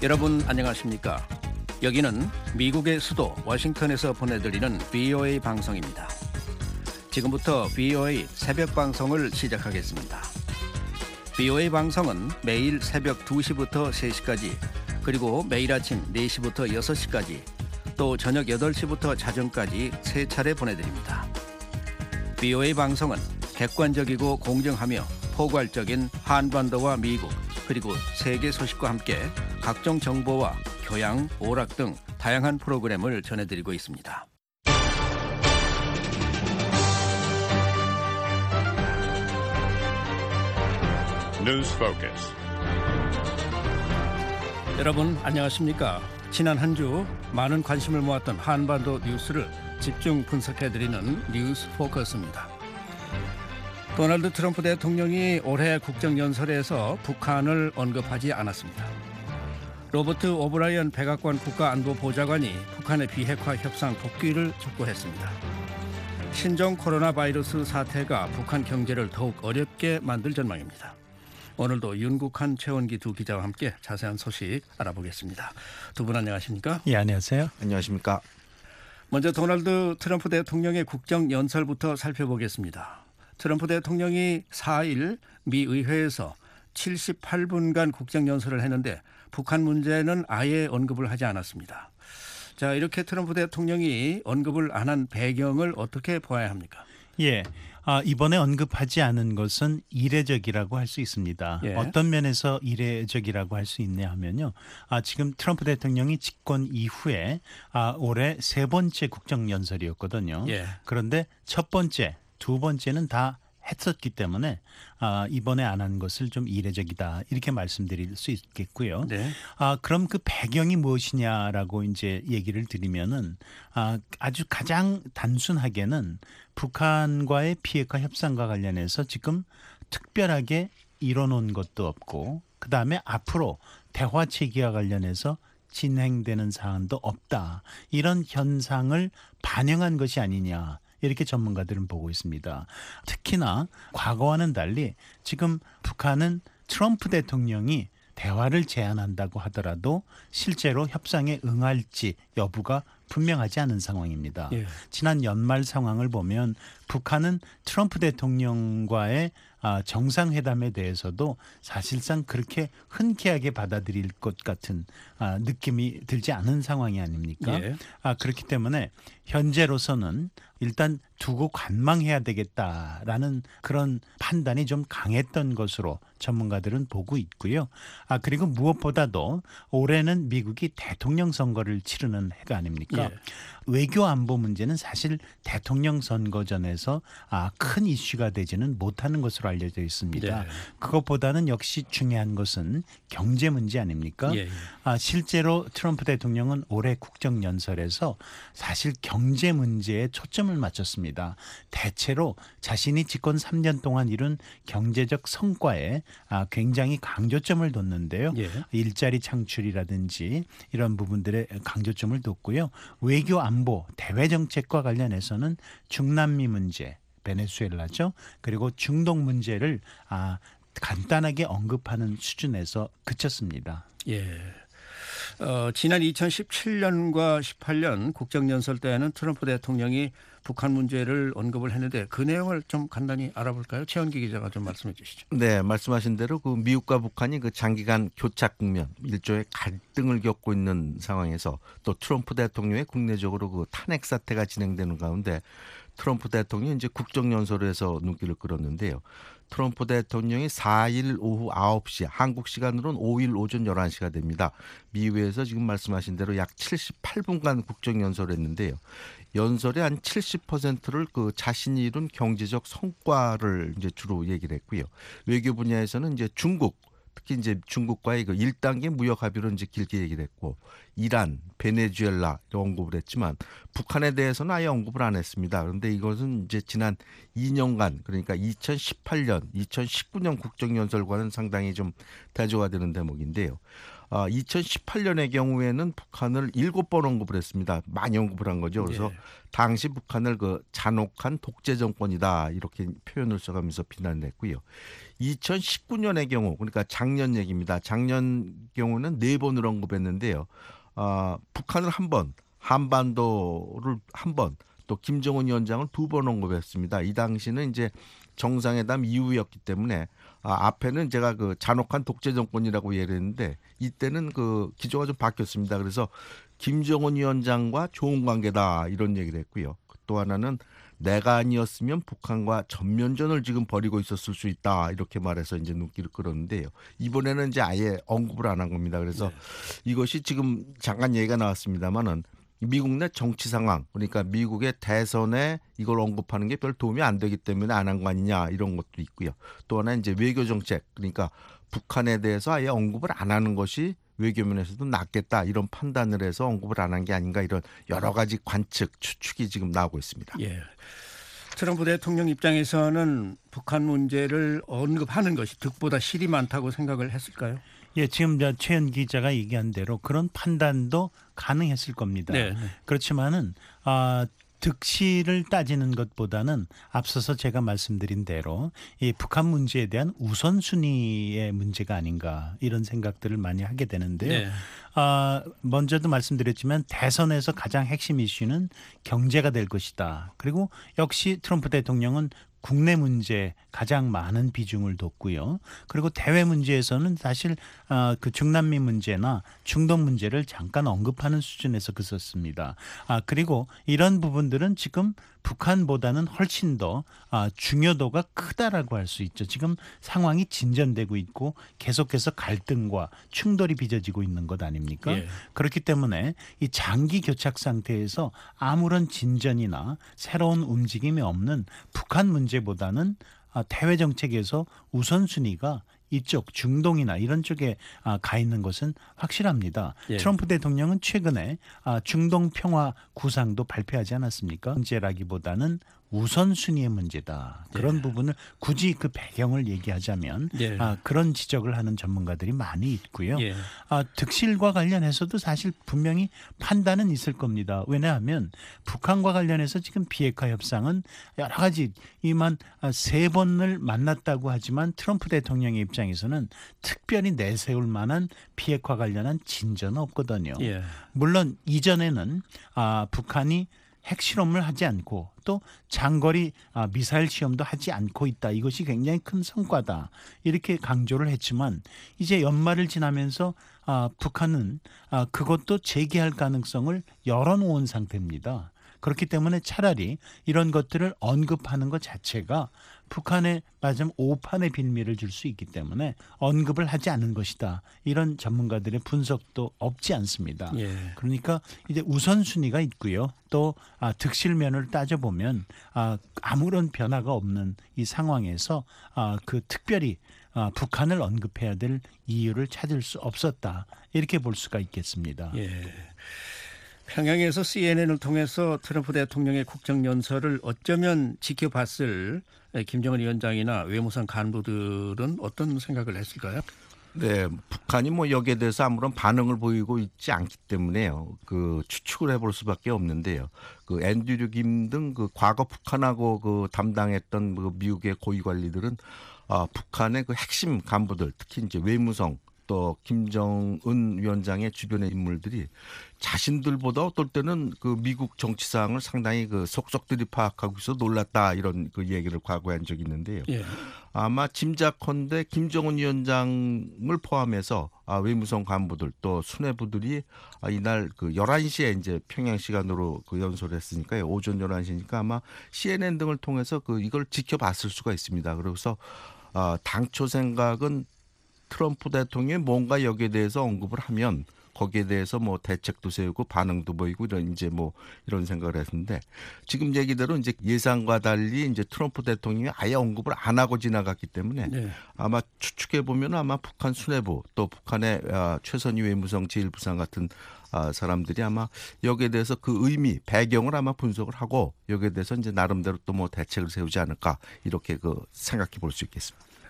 여러분 안녕하십니까? 여기는 미국의 수도 워싱턴에서 보내드리는 VOA 방송입니다. 지금부터 VOA 새벽 방송을 시작하겠습니다. VOA 방송은 매일 새벽 2시부터 3시까지, 그리고 매일 아침 4시부터 6시까지, 또 저녁 8시부터 자정까지 3차례 보내드립니다. VOA 방송은 객관적이고 공정하며 포괄적인 한반도와 미국, 그리고 세계 소식과 함께 각종 정보와 교양, 오락 등 다양한 프로그램을 전해드리고 있습니다. News Focus. 여러분 안녕하십니까? 지난 한 주 많은 관심을 모았던 한반도 뉴스를 집중 분석해드리는 뉴스 포커스입니다. 도널드 트럼프 대통령이 올해 국정연설에서 북한을 언급하지 않았습니다. 로버트 오브라이언 백악관 국가안보보좌관이 북한의 비핵화 협상 복귀를 촉구했습니다. 신종 코로나 바이러스 사태가 북한 경제를 더욱 어렵게 만들 전망입니다. 오늘도 윤국한, 최원기 두 기자와 함께 자세한 소식 알아보겠습니다. 두 분 안녕하십니까? 예, 안녕하세요. 안녕하십니까? 먼저 도널드 트럼프 대통령의 국정연설부터 살펴보겠습니다. 트럼프 대통령이 4일 미 의회에서 78분간 국정연설을 했는데 북한 문제는 아예 언급을 하지 않았습니다. 자, 이렇게 트럼프 대통령이 언급을 안 한 배경을 어떻게 보아야 합니까? 예, 이번에 언급하지 않은 것은 이례적이라고 할 수 있습니다. 예. 어떤 면에서 이례적이라고 할 수 있냐 하면요. 지금 트럼프 대통령이 집권 이후에 올해 세 번째 국정연설이었거든요. 예. 그런데 첫 번째, 두 번째는 다 했었기 때문에 이번에 안 한 것을 좀 이례적이다 이렇게 말씀드릴 수 있겠고요. 네. 그럼 그 배경이 무엇이냐라고 이제 얘기를 드리면은 아주 가장 단순하게는 북한과의 비핵화 협상과 관련해서 지금 특별하게 이뤄놓은 것도 없고, 그 다음에 앞으로 대화 체계와 관련해서 진행되는 사안도 없다, 이런 현상을 반영한 것이 아니냐, 이렇게 전문가들은 보고 있습니다. 특히나 과거와는 달리 지금 북한은 트럼프 대통령이 대화를 제안한다고 하더라도 실제로 협상에 응할지 여부가 분명하지 않은 상황입니다. 예. 지난 연말 상황을 보면 북한은 트럼프 대통령과의 정상회담에 대해서도 사실상 그렇게 흔쾌하게 받아들일 것 같은 느낌이 들지 않은 상황이 아닙니까? 예. 그렇기 때문에 현재로서는 일단 두고 관망해야 되겠다라는 그런 판단이 좀 강했던 것으로 전문가들은 보고 있고요. 그리고 무엇보다도 올해는 미국이 대통령 선거를 치르는 해가 아닙니까? 예. 외교 안보 문제는 사실 대통령 선거 전에서 큰 이슈가 되지는 못하는 것으로 알려져 있습니다. 네. 그것보다는 역시 중요한 것은 경제 문제 아닙니까? 예. 실제로 트럼프 대통령은 올해 국정연설에서 사실 경제 문제에 초점을 맞췄습니다. 대체로 자신이 집권 3년 동안 이룬 경제적 성과에 굉장히 강조점을 뒀는데요. 예. 일자리 창출이라든지 이런 부분들에 강조점을 뒀고요. 외교 안보, 대외 정책과 관련해서는 중남미 문제, 베네수엘라죠. 그리고 중동 문제를 간단하게 언급하는 수준에서 그쳤습니다. 예. 지난 2017년과 18년 국정연설 때에는 트럼프 대통령이 북한 문제를 언급을 했는데 그 내용을 좀 간단히 알아볼까요? 최원기 기자가 좀 말씀해 주시죠. 네, 말씀하신 대로 그 미국과 북한이 그 장기간 교착 국면, 일종의 갈등을 겪고 있는 상황에서 또 트럼프 대통령의 국내적으로 그 탄핵 사태가 진행되는 가운데 트럼프 대통령이 이제 국정연설에서 눈길을 끌었는데요. 트럼프 대통령이 4일 오후 9시, 한국 시간으로는 5일 오전 11시가 됩니다. 미국에서 지금 말씀하신 대로 약 78분간 국정연설을 했는데요. 연설의 한 70%를 그 자신이 이룬 경제적 성과를 이제 주로 얘기를 했고요. 외교 분야에서는 이제 중국, 특히 이제 중국과의 그 1단계 무역 합의를 이제 길게 얘기를 했고, 이란, 베네수엘라 언급을 했지만 북한에 대해서는 아예 언급을 안 했습니다. 그런데 이것은 이제 지난 2년간, 그러니까 2018년, 2019년 국정연설과는 상당히 좀 대조가 되는 대목인데요. 2018년의 경우에는 북한을 7번 언급을 했습니다. 많이 언급을 한 거죠. 그래서 예. 당시 북한을 그 잔혹한 독재 정권이다 이렇게 표현을 써가면서 비난을 했고요. 2019년의 경우 그러니까 작년 얘기입니다. 작년 경우는 4번을 언급했는데요. 북한을 한 번, 한반도를 한 번, 또 김정은 위원장을 2번 언급했습니다. 이 당시는 이제 정상회담 이후였기 때문에 앞에는 제가 그 잔혹한 독재 정권이라고 얘기했는데 이때는 그 기조가 좀 바뀌었습니다. 그래서 김정은 위원장과 좋은 관계다 이런 얘기를 했고요. 또 하나는 내가 아니었으면 북한과 전면전을 지금 벌이고 있었을 수 있다 이렇게 말해서 이제 눈길을 끌었는데요. 이번에는 이제 아예 언급을 안 한 겁니다. 그래서 이것이 지금 잠깐 얘기가 나왔습니다만은 미국 내 정치 상황 그러니까 미국의 대선에 이걸 언급하는 게 별 도움이 안 되기 때문에 안 한 거 아니냐 이런 것도 있고요. 또 하나 이제 외교 정책 그러니까 북한에 대해서 아예 언급을 안 하는 것이 외교면에서도 낫겠다 이런 판단을 해서 언급을 안 한 게 아닌가 이런 여러 가지 관측 추측이 지금 나오고 있습니다. 예. 트럼프 대통령 입장에서는 북한 문제를 언급하는 것이 득보다 실이 많다고 생각을 했을까요? 예, 지금 최현 기자가 얘기한 대로 그런 판단도 가능했을 겁니다. 네. 그렇지만은 득실을 따지는 것보다는 앞서서 제가 말씀드린 대로 이 북한 문제에 대한 우선순위의 문제가 아닌가 이런 생각들을 많이 하게 되는데요. 네. 먼저도 말씀드렸지만 대선에서 가장 핵심 이슈는 경제가 될 것이다. 그리고 역시 트럼프 대통령은 국내 문제에 가장 많은 비중을 뒀고요. 그리고 대외 문제에서는 사실 그 중남미 문제나 중동 문제를 잠깐 언급하는 수준에서 그쳤습니다. 그리고 이런 부분들은 지금 북한보다는 훨씬 더 중요도가 크다라고 할 수 있죠. 지금 상황이 진전되고 있고 계속해서 갈등과 충돌이 빚어지고 있는 것 아닙니까? 예. 그렇기 때문에 이 장기 교착 상태에서 아무런 진전이나 새로운 움직임이 없는 북한 문제보다는 대외 정책에서 우선순위가 이쪽 중동이나 이런 쪽에 가 있는 것은 확실합니다. 예. 트럼프 대통령은 최근에 중동 평화 구상도 발표하지 않았습니까? 문제라기보다는 우선순위의 문제다. 그런 부분을 굳이 그 배경을 얘기하자면 예. 그런 지적을 하는 전문가들이 많이 있고요. 예. 득실과 관련해서도 사실 분명히 판단은 있을 겁니다. 왜냐하면 북한과 관련해서 지금 비핵화 협상은 여러 가지 이만 3번을 만났다고 하지만 트럼프 대통령의 입장에서는 특별히 내세울 만한 비핵화 관련한 진전은 없거든요. 예. 물론 이전에는 북한이 핵실험을 하지 않고 또 장거리 미사일 시험도 하지 않고 있다. 이것이 굉장히 큰 성과다. 이렇게 강조를 했지만 이제 연말을 지나면서 북한은 그것도 재개할 가능성을 열어놓은 상태입니다. 그렇기 때문에 차라리 이런 것들을 언급하는 것 자체가 북한에 맞으면 오판의 빌미를 줄 수 있기 때문에 언급을 하지 않은 것이다. 이런 전문가들의 분석도 없지 않습니다. 예. 그러니까 이제 우선순위가 있고요. 또 득실면을 따져보면 아무런 변화가 없는 이 상황에서 그 특별히 북한을 언급해야 될 이유를 찾을 수 없었다. 이렇게 볼 수가 있겠습니다. 예. 평양에서 CNN을 통해서 트럼프 대통령의 국정연설을 어쩌면 지켜봤을 김정은 위원장이나 외무성 간부들은 어떤 생각을 했을까요? 네, 북한이 뭐 여기에 대해서 아무런 반응을 보이고 있지 않기 때문에요. 그 추측을 해볼 수밖에 없는데요. 그 앤드류 김 등 그 과거 북한하고 그 담당했던 그 미국의 고위 관리들은 북한의 그 핵심 간부들, 특히 이제 외무성 또 김정은 위원장의 주변의 인물들이 자신들보다 어떨 때는 그 미국 정치 상황을 상당히 그 속속들이 파악하고 있어 놀랐다 이런 그 얘기를 과거에 한 적이 있는데요. 예. 아마 짐작컨대 김정은 위원장을 포함해서 외무성 간부들 또 수뇌부들이 이날 그 11시에 이제 평양 시간으로 그 연설을 했으니까요. 오전 11시니까 아마 CNN 등을 통해서 그 이걸 지켜봤을 수가 있습니다. 그래서 당초 생각은 트럼프 대통령이 뭔가 여기에 대해서 언급을 하면 거기에 대해서 뭐 대책도 세우고 반응도 보이고 이런 이제 뭐 이런 생각을 했는데 지금 얘기대로 이제 예상과 달리 이제 트럼프 대통령이 아예 언급을 안 하고 지나갔기 때문에 네. 아마 추측해 보면 아마 북한 수뇌부 또 북한의 최선희 외무성 제1부상 같은 사람들이 아마 여기에 대해서 그 의미 배경을 아마 분석을 하고 여기에 대해서 이제 나름대로 또 뭐 대책을 세우지 않을까 이렇게 그 생각해 볼 수 있겠습니다.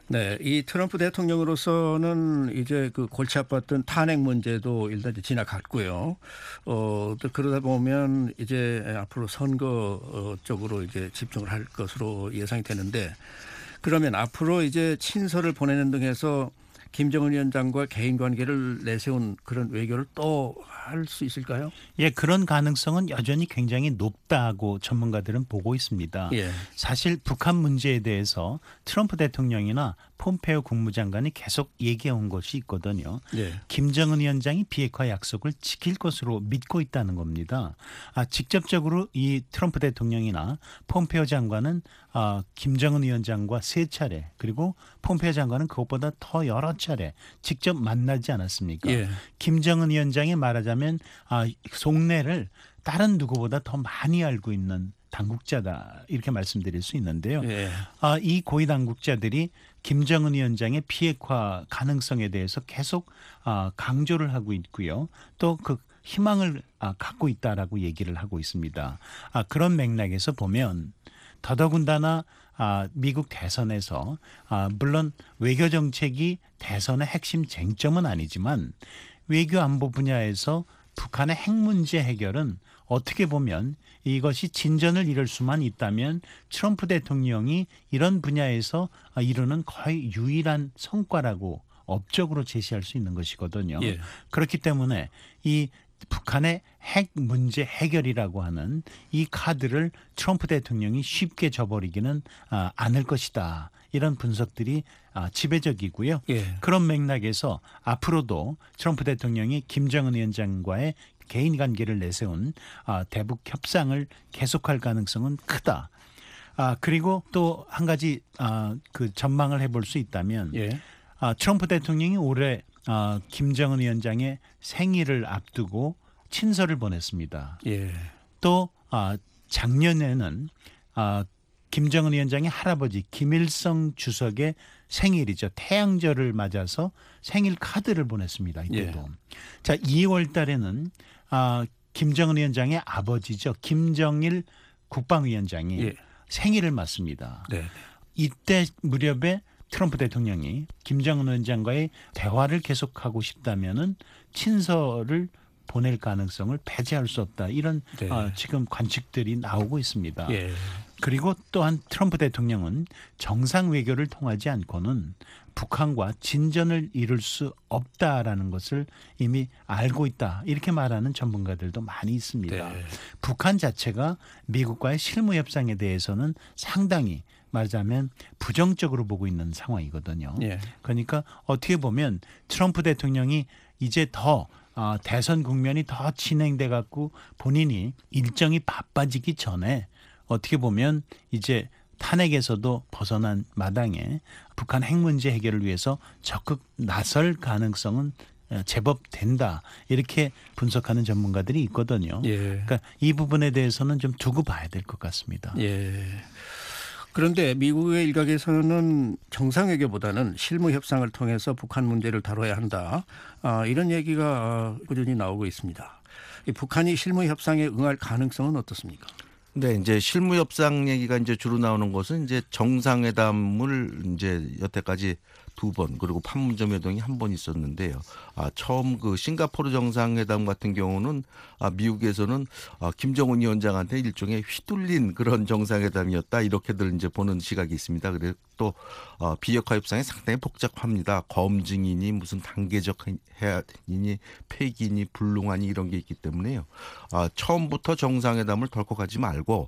네, 이 트럼프 대통령으로서는 이제 그 골치 아팠던 탄핵 문제도 일단 이제 지나갔고요. 또 그러다 보면 이제 앞으로 선거 쪽으로 이제 집중을 할 것으로 예상이 되는데, 그러면 앞으로 이제 친서를 보내는 등해서 김정은 위원장과 개인 관계를 내세운 그런 외교를 또 할 수 있을까요? 예, 그런 가능성은 여전히 굉장히 높다고 전문가들은 보고 있습니다. 예. 사실 북한 문제에 대해서 트럼프 대통령이나 폼페이오 국무장관이 계속 얘기해 온 것이 있거든요. 예. 김정은 위원장이 비핵화 약속을 지킬 것으로 믿고 있다는 겁니다. 직접적으로 이 트럼프 대통령이나 폼페이오 장관은 김정은 위원장과 3차례, 그리고 폼페이오 장관은 그것보다 더 여러 차례 직접 만나지 않았습니까? 예. 김정은 위원장이 말하자면 속내를 다른 누구보다 더 많이 알고 있는 당국자다, 이렇게 말씀드릴 수 있는데요. 예. 이 고위 당국자들이 김정은 위원장의 비핵화 가능성에 대해서 계속 강조를 하고 있고요. 또 그 희망을 갖고 있다라고 얘기를 하고 있습니다. 그런 맥락에서 보면 더더군다나 미국 대선에서 물론 외교 정책이 대선의 핵심 쟁점은 아니지만 외교 안보 분야에서 북한의 핵 문제 해결은 어떻게 보면 이것이 진전을 이룰 수만 있다면 트럼프 대통령이 이런 분야에서 이루는 거의 유일한 성과라고 업적으로 제시할 수 있는 것이거든요. 예. 그렇기 때문에 이 북한의 핵 문제 해결이라고 하는 이 카드를 트럼프 대통령이 쉽게 져버리기는 않을 것이다. 이런 분석들이 지배적이고요. 예. 그런 맥락에서 앞으로도 트럼프 대통령이 김정은 위원장과의 개인 관계를 내세운 대북 협상을 계속할 가능성은 크다. 그리고 또 한 가지 그 전망을 해볼 수 있다면 예. 트럼프 대통령이 올해 김정은 위원장의 생일을 앞두고 친서를 보냈습니다. 예. 또 작년에는 김정은 위원장의 할아버지 김일성 주석의 생일이죠. 태양절을 맞아서 생일 카드를 보냈습니다. 이때도. 예. 자, 2월 달에는 김정은 위원장의 아버지죠. 김정일 국방위원장이 예. 생일을 맞습니다. 네. 이때 무렵에 트럼프 대통령이 김정은 위원장과의 대화를 계속하고 싶다면은 친서를 보낼 가능성을 배제할 수 없다. 이런 네. 지금 관측들이 나오고 있습니다. 예. 그리고 또한 트럼프 대통령은 정상 외교를 통하지 않고는 북한과 진전을 이룰 수 없다라는 것을 이미 알고 있다. 이렇게 말하는 전문가들도 많이 있습니다. 네. 북한 자체가 미국과의 실무 협상에 대해서는 상당히 말하자면 부정적으로 보고 있는 상황이거든요. 예. 그러니까 어떻게 보면 트럼프 대통령이 이제 더 대선 국면이 더 진행돼 갖고 본인이 일정이 바빠지기 전에 어떻게 보면 이제 탄핵에서도 벗어난 마당에 북한 핵 문제 해결을 위해서 적극 나설 가능성은 제법 된다. 이렇게 분석하는 전문가들이 있거든요. 예. 그러니까 이 부분에 대해서는 좀 두고 봐야 될 것 같습니다. 예. 그런데 미국의 일각에서는 정상외교보다는 실무 협상을 통해서 북한 문제를 다뤄야 한다. 이런 얘기가 꾸준히 나오고 있습니다. 이 북한이 실무 협상에 응할 가능성은 어떻습니까? 네, 이제 실무 협상 얘기가 이제 주로 나오는 것은 이제 정상회담을 이제 여태까지 2번 그리고 판문점 회동이 1번 있었는데요. 처음 그 싱가포르 정상회담 같은 경우는 미국에서는 김정은 위원장한테 일종의 휘둘린 그런 정상회담이었다 이렇게들 이제 보는 시각이 있습니다. 그래서 또 비핵화 협상이 상당히 복잡합니다. 검증이니 무슨 단계적 해안이니 폐기니 불능하니 이런 게 있기 때문에요. 처음부터 정상회담을 덜컥하지 말고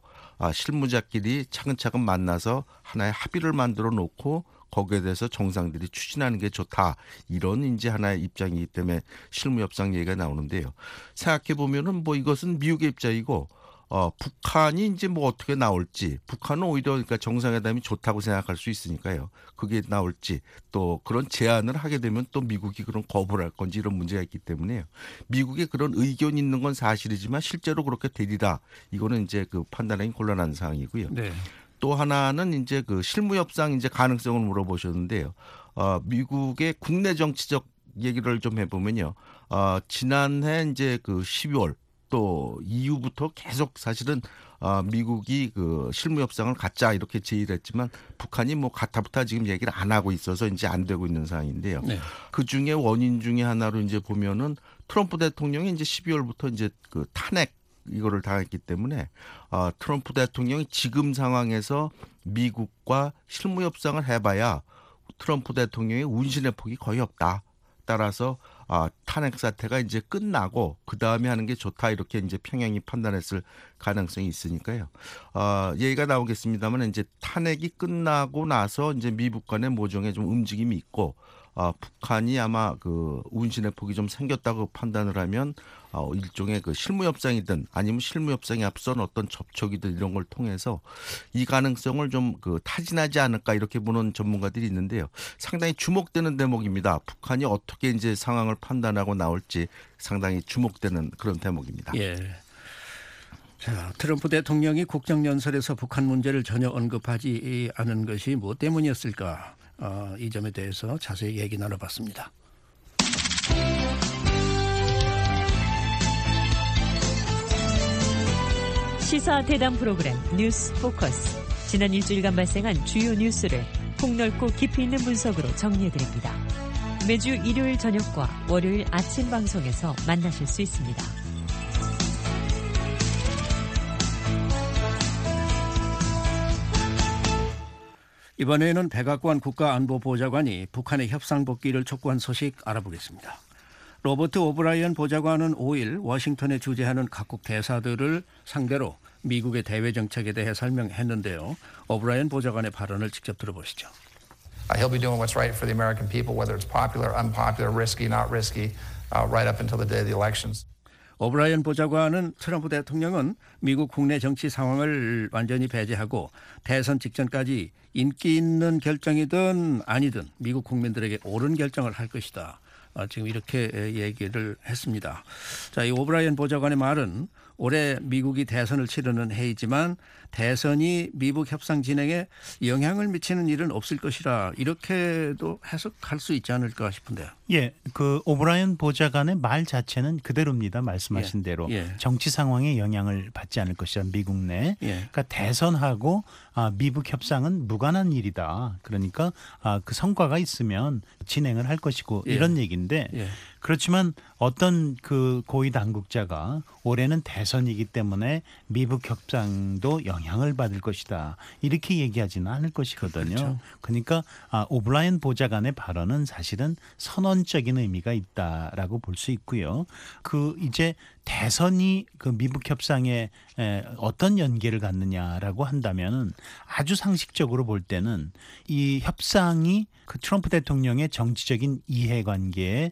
실무자끼리 차근차근 만나서 하나의 합의를 만들어 놓고 거기에 대해서 정상들이 추진하는 게 좋다. 이런 이제 하나의 입장이기 때문에 실무협상 얘기가 나오는데요. 생각해 보면은 뭐 이것은 미국의 입장이고 북한이 이제 뭐 어떻게 나올지 북한은 오히려 그러니까 정상회담이 좋다고 생각할 수 있으니까요. 그게 나올지 또 그런 제안을 하게 되면 또 미국이 그런 거부를 할 건지 이런 문제가 있기 때문에요. 미국의 그런 의견이 있는 건 사실이지만 실제로 그렇게 되리라. 이거는 이제 그 판단하기 곤란한 상황이고요. 네. 또 하나는 이제 그 실무협상 이제 가능성을 물어보셨는데요. 미국의 국내 정치적 얘기를 좀 해보면요. 지난해 이제 그 12월 또 이후부터 계속 사실은 미국이 그 실무 협상을 갖자 이렇게 제의를 했지만 북한이 뭐 가타부타 지금 얘기를 안 하고 있어서 이제 안 되고 있는 상황인데요. 네. 그 중에 원인 중에 하나로 이제 보면은 트럼프 대통령이 이제 12월부터 이제 그 탄핵 이거를 당했기 때문에 트럼프 대통령이 지금 상황에서 미국과 실무 협상을 해봐야 트럼프 대통령의 운신의 폭이 거의 없다. 따라서 탄핵 사태가 이제 끝나고 그 다음에 하는 게 좋다 이렇게 이제 평양이 판단했을 가능성이 있으니까요. 얘기가 나오겠습니다만 이제 탄핵이 끝나고 나서 이제 미국 간의 모종의 좀 움직임이 있고 북한이 아마 그 운신의 폭이 좀 생겼다고 판단을 하면 일종의 그 실무 협상이든 아니면 실무 협상에 앞선 어떤 접촉이든 이런 걸 통해서 이 가능성을 좀 그 타진하지 않을까 이렇게 보는 전문가들이 있는데요. 상당히 주목되는 대목입니다. 북한이 어떻게 이제 상황을 판단하고 나올지 상당히 주목되는 그런 대목입니다. 예. 자, 트럼프 대통령이 국정연설에서 북한 문제를 전혀 언급하지 않은 것이 무엇 때문이었을까? 이 점에 대해서 자세히 얘기 나눠봤습니다. 시사 대담 프로그램 뉴스 포커스. 지난 일주일간 발생한 주요 뉴스를 폭넓고 깊이 있는 분석으로 정리해드립니다. 매주 일요일 저녁과 월요일 아침 방송에서 만나실 수 있습니다. 이번에는 백악관 국가안보보좌관이 북한의 협상 복귀를 촉구한 소식 알아보겠습니다. 로버트 오브라이언 보좌관은 5일 워싱턴에 주재하는 각국 대사들을 상대로 미국의 대외 정책에 대해 설명했는데요. 오브라이언 보좌관의 발언을 직접 들어보시죠. He'll be doing what's right for the American people, whether it's popular, unpopular, risky, not risky, right up until the day of the elections. 오브라이언 보좌관은 트럼프 대통령은 미국 국내 정치 상황을 완전히 배제하고 대선 직전까지 인기 있는 결정이든 아니든 미국 국민들에게 옳은 결정을 할 것이다. 지금 이렇게 얘기를 했습니다. 자, 이 오브라이언 보좌관의 말은 올해 미국이 대선을 치르는 해이지만 대선이 미국 협상 진행에 영향을 미치는 일은 없을 것이라 이렇게도 해석할 수 있지 않을까 싶은데요. 예, 그 오브라이언 보좌관의 말 자체는 그대로입니다. 말씀하신 대로 정치 상황에 영향을 받지 않을 것이라 미국 내. 그러니까 대선하고 미국 협상은 무관한 일이다. 그러니까 그 성과가 있으면 진행을 할 것이고 이런 얘기인데 그렇지만 어떤 그 고위 당국자가 올해는 대선이기 때문에 미국 협상도 영향을 받을 것이다. 이렇게 얘기하지는 않을 것이거든요. 그렇죠. 그러니까 오브라이언 보좌관의 발언은 사실은 선언적인 의미가 있다라고 볼 수 있고요. 그 이제 대선이 그 미국 협상에 어떤 연계를 갖느냐라고 한다면은 아주 상식적으로 볼 때는 이 협상이 그 트럼프 대통령의 정치적인 이해관계에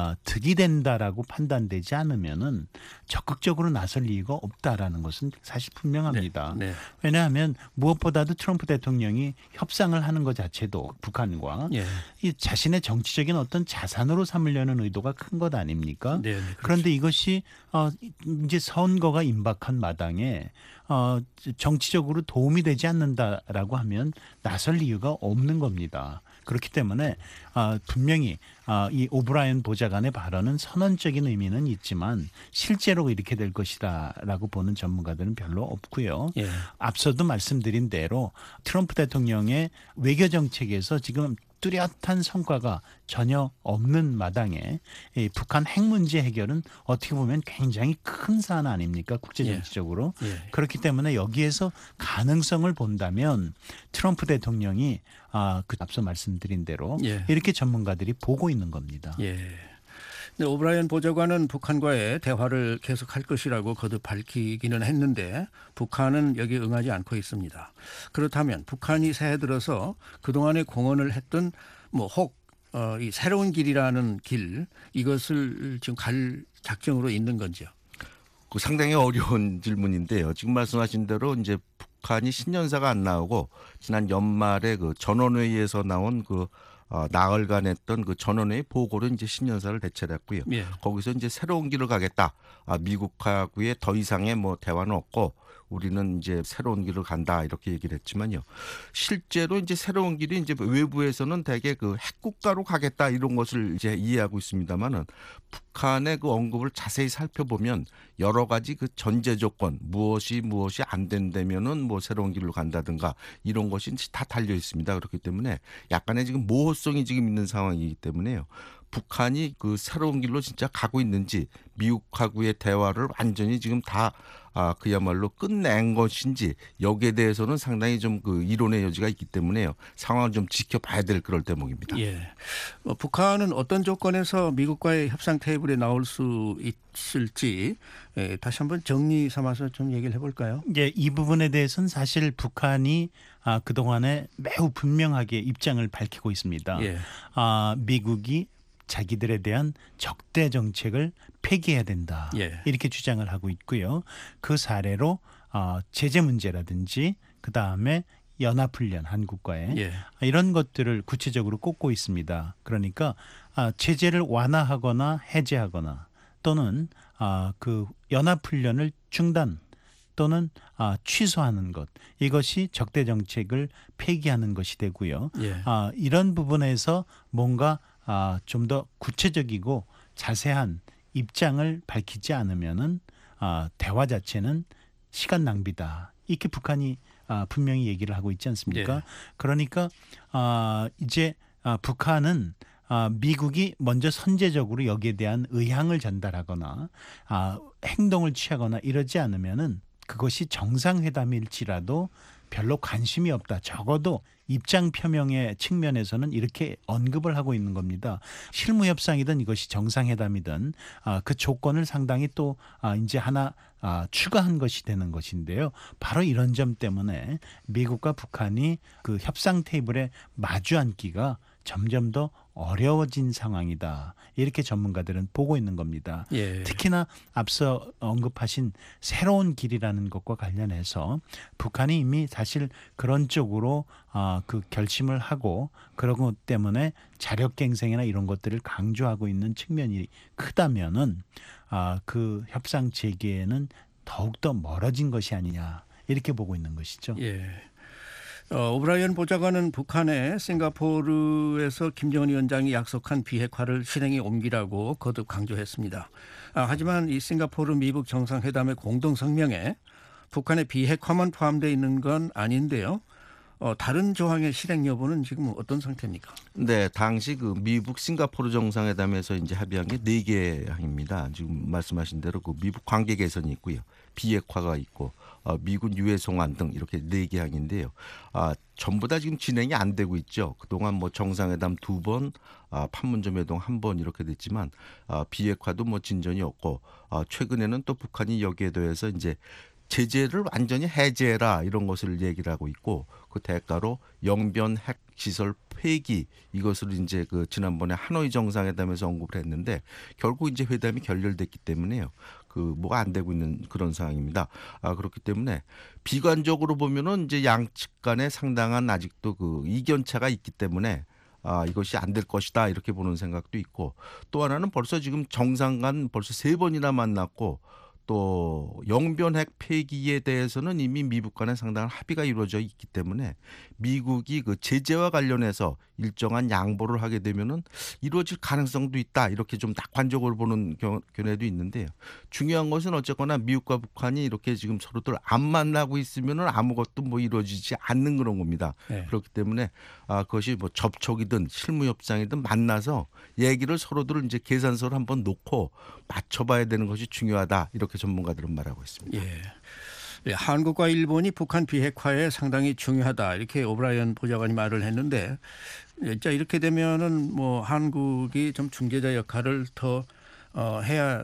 득이 된다라고 판단되지 않으면은 적극적으로 나설 이유가 없다라는 것은 사실 분명합니다. 네. 왜냐하면 무엇보다도 트럼프 대통령이 협상을 하는 것 자체도 북한과 이 자신의 정치적인 어떤 자산으로 삼으려는 의도가 큰 것 아닙니까? 그렇죠. 그런데 이것이 이제 선거가 임박한 마당에 정치적으로 도움이 되지 않는다라고 하면 나설 이유가 없는 겁니다. 그렇기 때문에 분명히 이 오브라이언 보좌관의 발언은 선언적인 의미는 있지만 실제로 이렇게 될 것이다라고 보는 전문가들은 별로 없고요. 앞서도 말씀드린 대로 트럼프 대통령의 외교 정책에서 지금 뚜렷한 성과가 전혀 없는 마당에 이 북한 핵 문제 해결은 어떻게 보면 굉장히 큰 사안 아닙니까? 국제정치적으로. 그렇기 때문에 여기에서 가능성을 본다면 트럼프 대통령이 그 앞서 말씀드린 대로 이렇게 전문가들이 보고 있는 겁니다. 오브라이언 보좌관은 북한과의 대화를 계속할 것이라고 거듭 밝히기는 했는데 북한은 여기에 응하지 않고 있습니다. 그렇다면 북한이 새해 들어서 그동안에 공언을 했던 이 새로운 길이라는 길 이것을 지금 갈 작정으로 있는 건지요? 그 상당히 어려운 질문인데요. 지금 말씀하신 대로 이제 북한이 신년사가 안 나오고 지난 연말에 그 전원회의에서 나온 그 나흘간 했던 그 전원회의 보고를 이제 신년사를 대체를 했고요. 거기서 이제 새로운 길을 가겠다. 미국하고의 더 이상의 대화는 없고 우리는 이제 새로운 길을 간다 이렇게 얘기를 했지만요. 실제로 이제 새로운 길이 이제 외부에서는 대개 그 핵국가로 가겠다 이런 것을 이제 이해하고 있습니다만은 북한의 그 언급을 자세히 살펴보면 여러 가지 그 전제 조건 무엇이 안 된다면은 뭐 새로운 길로 간다든가 이런 것이 다 달려 있습니다. 그렇기 때문에 약간의 지금 모호성이 지금 있는 상황이기 때문에요. 북한이 그 새로운 길로 진짜 가고 있는지 미국하고의 대화를 완전히 지금 다 그야말로 끝낸 것인지 여기에 대해서는 상당히 좀 그 이론의 여지가 있기 때문에요. 상황을 좀 지켜봐야 될 그럴 대목입니다. 예. 북한은 어떤 조건에서 미국과의 협상 테이블에 나올 수 있을지 다시 한번 정리 삼아서 좀 얘기를 해볼까요? 예, 이 부분에 대해서는 사실 북한이 그동안에 매우 분명하게 입장을 밝히고 있습니다. 예. 미국이 자기들에 대한 적대 정책을 폐기해야 된다. 예. 이렇게 주장을 하고 있고요. 그 사례로 제재 문제라든지 그다음에 연합훈련 한국과의 예. 이런 것들을 구체적으로 꼽고 있습니다. 그러니까 제재를 완화하거나 해제하거나 또는 그 연합훈련을 중단 또는 취소하는 것 이것이 적대 정책을 폐기하는 것이 되고요. 예. 이런 부분에서 뭔가 좀 더 구체적이고 자세한 입장을 밝히지 않으면은 대화 자체는 시간 낭비다. 이렇게 북한이 분명히 얘기를 하고 있지 않습니까? 예. 그러니까 이제 북한은 미국이 먼저 선제적으로 여기에 대한 의향을 전달하거나 행동을 취하거나 이러지 않으면은 그것이 정상회담일지라도 별로 관심이 없다. 적어도 입장 표명의 측면에서는 이렇게 언급을 하고 있는 겁니다. 실무 협상이든 이것이 정상회담이든 그 조건을 상당히 또 이제 하나 추가한 것이 되는 것인데요. 바로 이런 점 때문에 미국과 북한이 그 협상 테이블에 마주 앉기가 점점 더 어려워진 상황이다. 이렇게 전문가들은 보고 있는 겁니다. 예. 특히나 앞서 언급하신 새로운 길이라는 것과 관련해서 북한이 이미 사실 그런 쪽으로 그 결심을 하고 그런 것 때문에 자력갱생이나 이런 것들을 강조하고 있는 측면이 크다면은 그 협상 재개에는 더욱더 멀어진 것이 아니냐 이렇게 보고 있는 것이죠. 예. 오브라이언 보좌관은 북한의 싱가포르에서 김정은 위원장이 약속한 비핵화를 실행에 옮기라고 거듭 강조했습니다. 하지만 이 싱가포르 미국 정상회담의 공동 성명에 북한의 비핵화만 포함되어 있는 건 아닌데요. 다른 조항의 실행 여부는 지금 어떤 상태입니까? 네, 당시 그 미국 싱가포르 정상회담에서 이제 합의한 게 4개 항입니다. 지금 말씀하신 대로 그 미국 관계 개선이 있고요. 비핵화가 있고 미군 유해 송환 등 이렇게 4개 항인데요. 전부 다 지금 진행이 안 되고 있죠. 그동안 뭐 정상회담 2번, 판문점 회동 1번 이렇게 됐지만 비핵화도 뭐 진전이 없고 최근에는 또 북한이 여기에 대해서 이제 제재를 완전히 해제해라 이런 것을 얘기를 하고 있고 그 대가로 영변 핵시설 폐기 이것을 이제 그 지난번에 하노이 정상회담에서 언급을 했는데 결국 이제 회담이 결렬됐기 때문에요. 그 뭐가 안 되고 있는 그런 상황입니다. 그렇기 때문에 비관적으로 보면은 이제 양측 간에 상당한 아직도 그 이견차가 있기 때문에 이것이 안 될 것이다 이렇게 보는 생각도 있고 또 하나는 벌써 지금 정상 간 벌써 3번이나 만났고 또 영변핵 폐기에 대해서는 이미 미국 간에 상당한 합의가 이루어져 있기 때문에 미국이 그 제재와 관련해서 일정한 양보를 하게 되면은 이루어질 가능성도 있다 이렇게 좀 낙관적으로 보는 견해도 있는데요. 중요한 것은 어쨌거나 미국과 북한이 이렇게 지금 서로들 안 만나고 있으면은 아무것도 뭐 이루어지지 않는 그런 겁니다. 네. 그렇기 때문에 그것이 뭐 접촉이든 실무 협상이든 만나서 얘기를 서로들 이제 계산서를 한번 놓고 맞춰봐야 되는 것이 중요하다 이렇게 전문가들은 말하고 있습니다. 예. 예, 한국과 일본이 북한 비핵화에 상당히 중요하다 이렇게 오브라이언 보좌관이 말을 했는데, 자 이렇게 되면은 뭐 한국이 좀 중재자 역할을 더 해야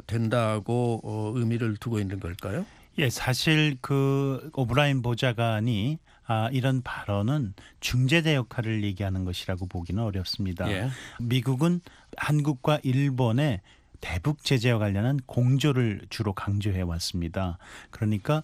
된다고 의미를 두고 있는 걸까요? 예, 사실 그 오브라이언 보좌관이 이런 발언은 중재자 역할을 얘기하는 것이라고 보기는 어렵습니다. 예. 미국은 한국과 일본의 대북 제재와 관련한 공조를 주로 강조해 왔습니다. 그러니까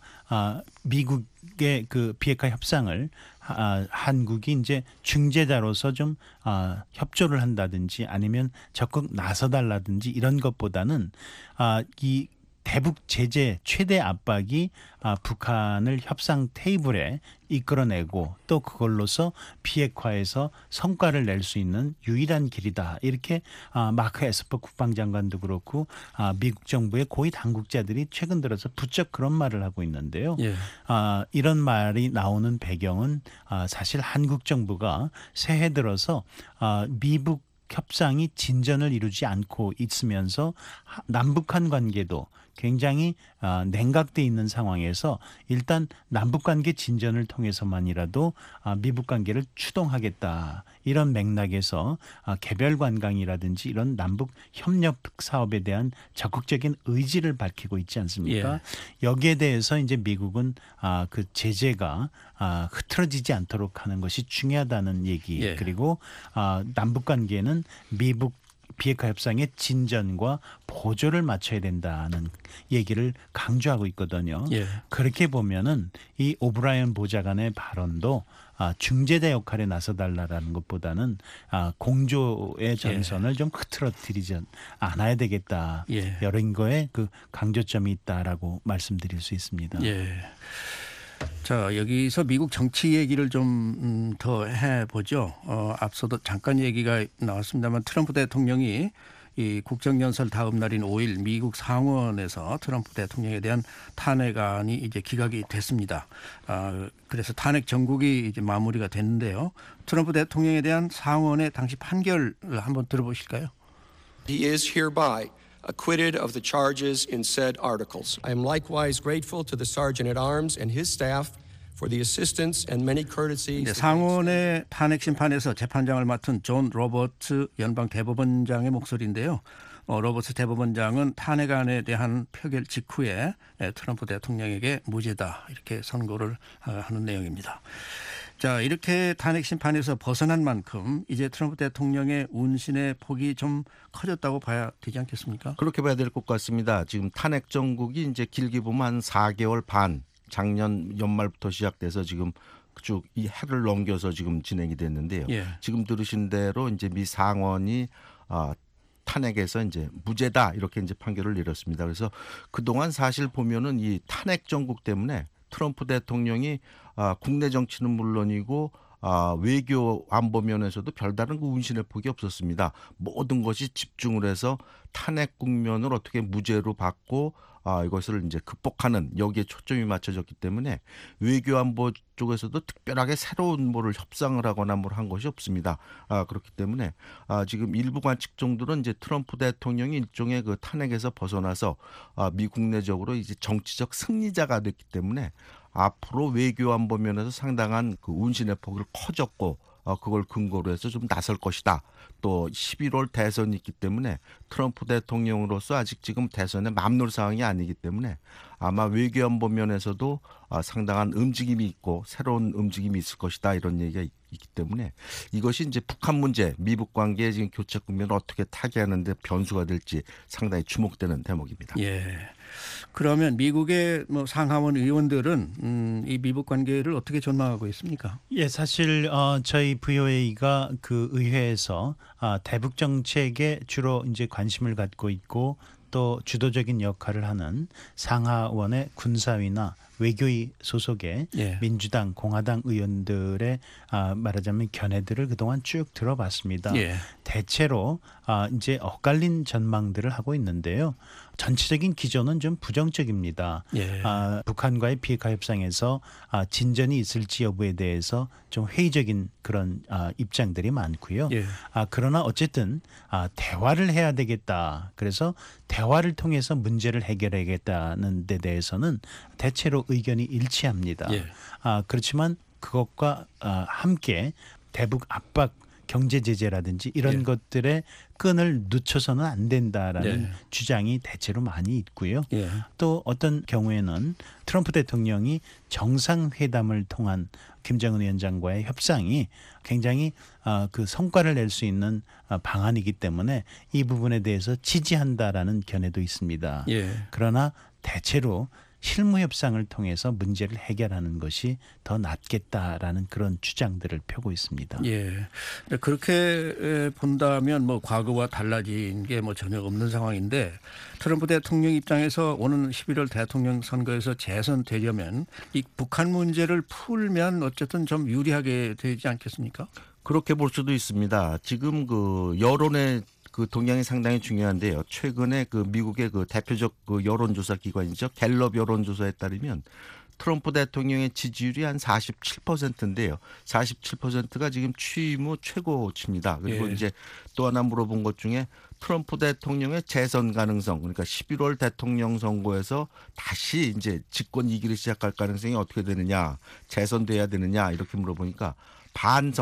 미국의 그 비핵화 협상을 한국이 이제 중재자로서 좀 협조를 한다든지 아니면 적극 나서달라든지 이런 것보다는 이 대북 제재 최대 압박이 북한을 협상 테이블에 이끌어내고 또 그걸로서 비핵화해서 성과를 낼 수 있는 유일한 길이다. 이렇게 마크 에스퍼 국방장관도 그렇고 미국 정부의 고위 당국자들이 최근 들어서 부쩍 그런 말을 하고 있는데요. 예. 이런 말이 나오는 배경은 사실 한국 정부가 새해 들어서 미북 협상이 진전을 이루지 않고 있으면서 남북한 관계도 굉장히 냉각돼 있는 상황에서 일단 남북관계 진전을 통해서만이라도 미북 관계를 추동하겠다. 이런 맥락에서 개별 관광이라든지 이런 남북 협력 사업에 대한 적극적인 의지를 밝히고 있지 않습니까? 예. 여기에 대해서 이제 미국은 그 제재가 흐트러지지 않도록 하는 것이 중요하다는 얘기. 예. 그리고 남북 관계는 미북 비핵화 협상의 진전과 보조를 맞춰야 된다는 얘기를 강조하고 있거든요. 예. 그렇게 보면은 이 오브라이언 보좌관의 발언도 중재자 역할에 나서달라라는 것보다는 공조의 전선을 좀 흐트러뜨리지 않아야 되겠다. 예. 이런 거에 그 강조점이 있다라고 말씀드릴 수 있습니다. 예. 자, 여기서 미국 정치 얘기를 좀 더 해보죠. 앞서도 잠깐 얘기가 나왔습니다만 트럼프 대통령이 이 국정연설 다음 날인 5일 미국 상원에서 트럼프 대통령에 대한 탄핵안이 이제 기각이 됐습니다. 그래서 탄핵 정국이 이제 마무리가 됐는데요. 트럼프 대통령에 대한 상원의 당시 판결을 한번 들어보실까요? He is hereby acquitted of the charges in said articles. I am likewise grateful to the Sergeant at Arms and his staff for the assistance and many courtesies. 상원의 탄핵 심판에서 재판장을 맡은 존 로버츠 연방 대법원장의 목소리인데요. 로버츠 대법원장은 탄핵안에 대한 표결 직후에 트럼프 대통령에게 무죄다 이렇게 선고를 하는 내용입니다. 자, 이렇게 탄핵 심판에서 벗어난 만큼 이제 트럼프 대통령의 운신의 폭이 좀 커졌다고 봐야 되지 않겠습니까? 그렇게 봐야 될 것 같습니다. 지금 탄핵 정국이 이제 길게 보면 한 4개월 반, 작년 연말부터 시작돼서 지금 쭉 이 해를 넘겨서 지금 진행이 됐는데요. 예. 지금 들으신 대로 이제 미 상원이 탄핵에서 이제 무죄다 이렇게 이제 판결을 내렸습니다. 그래서 그동안 사실 보면은 이 탄핵 정국 때문에 트럼프 대통령이 국내 정치는 물론이고 외교 안보 면에서도 별다른 그 운신의 폭이 없었습니다. 모든 것이 집중을 해서 탄핵 국면을 어떻게 무죄로 받고 이것을 이제 극복하는 여기에 초점이 맞춰졌기 때문에 외교 안보 쪽에서도 특별하게 새로운 뭐를 협상을 하거나 뭘 한 것이 없습니다. 그렇기 때문에 지금 일부 관측종들은 이제 트럼프 대통령이 일종의 그 탄핵에서 벗어나서 미국 내적으로 이제 정치적 승리자가 됐기 때문에 앞으로 외교 안보 면에서 상당한 그 운신의 폭을 커졌고 그걸 근거로 해서 좀 나설 것이다. 또 11월 대선이 있기 때문에 트럼프 대통령으로서 아직 지금 대선에 맘놀 상황이 아니기 때문에 아마 외교 안보 면에서도 상당한 움직임이 있고 새로운 움직임이 있을 것이다. 이런 얘기가 있기 때문에 이것이 이제 북한 문제, 미북 관계의 지금 교착 국면을 어떻게 타개하는데 변수가 될지 상당히 주목되는 대목입니다. 예. 그러면 미국의 뭐 상하원 의원들은 이 미북 관계를 어떻게 전망하고 있습니까? 예, 사실 저희 VOA가 그 의회에서 대북 정책에 주로 이제 관심을 갖고 있고 또 주도적인 역할을 하는 상하원의 군사위나 외교위 소속의 예. 민주당, 공화당 의원들의 말하자면 견해들을 그동안 쭉 들어봤습니다. 예. 대체로 이제 엇갈린 전망들을 하고 있는데요. 전체적인 기조는 좀 부정적입니다. 예. 북한과의 비핵화 협상에서 진전이 있을지 여부에 대해서 좀 회의적인 그런 입장들이 많고요. 예. 그러나 어쨌든 대화를 해야 되겠다. 그래서 대화를 통해서 문제를 해결해야겠다는 데 대해서는 대체로 의견이 일치합니다. 예. 그렇지만 그것과 함께 대북 압박 경제 제재라든지 이런 예. 것들의 끈을 늦춰서는 안 된다라는 예. 주장이 대체로 많이 있고요. 예. 또 어떤 경우에는 트럼프 대통령이 정상회담을 통한 김정은 위원장과의 협상이 굉장히 그 성과를 낼 수 있는 방안이기 때문에 이 부분에 대해서 지지한다라는 견해도 있습니다. 예. 그러나 대체로 실무 협상을 통해서 문제를 해결하는 것이 더 낫겠다라는 그런 주장들을 펴고 있습니다. 예. 근데 그렇게 본다면 뭐 과거와 달라진 게 뭐 전혀 없는 상황인데 트럼프 대통령 입장에서 오는 11월 대통령 선거에서 재선되려면 이 북한 문제를 풀면 어쨌든 좀 유리하게 되지 않겠습니까? 그렇게 볼 수도 있습니다. 지금 그 여론의 그 동향이 상당히 중요한데요. 최근에 그 미국의 그 대표적 그 여론조사 기관이죠. 갤럽 여론조사에 따르면 트럼프 대통령의 지지율이 한 47%인데요. 47%가 지금 취임 후 최고치입니다. 그리고 예. 이제 또 하나 물어본 것 중에 트럼프 대통령의 재선 가능성, 그러니까 11월 대통령 선거에서 다시 이제 집권 이기를 시작할 가능성이 어떻게 되느냐, 재선돼야 되느냐 이렇게 물어보니까 반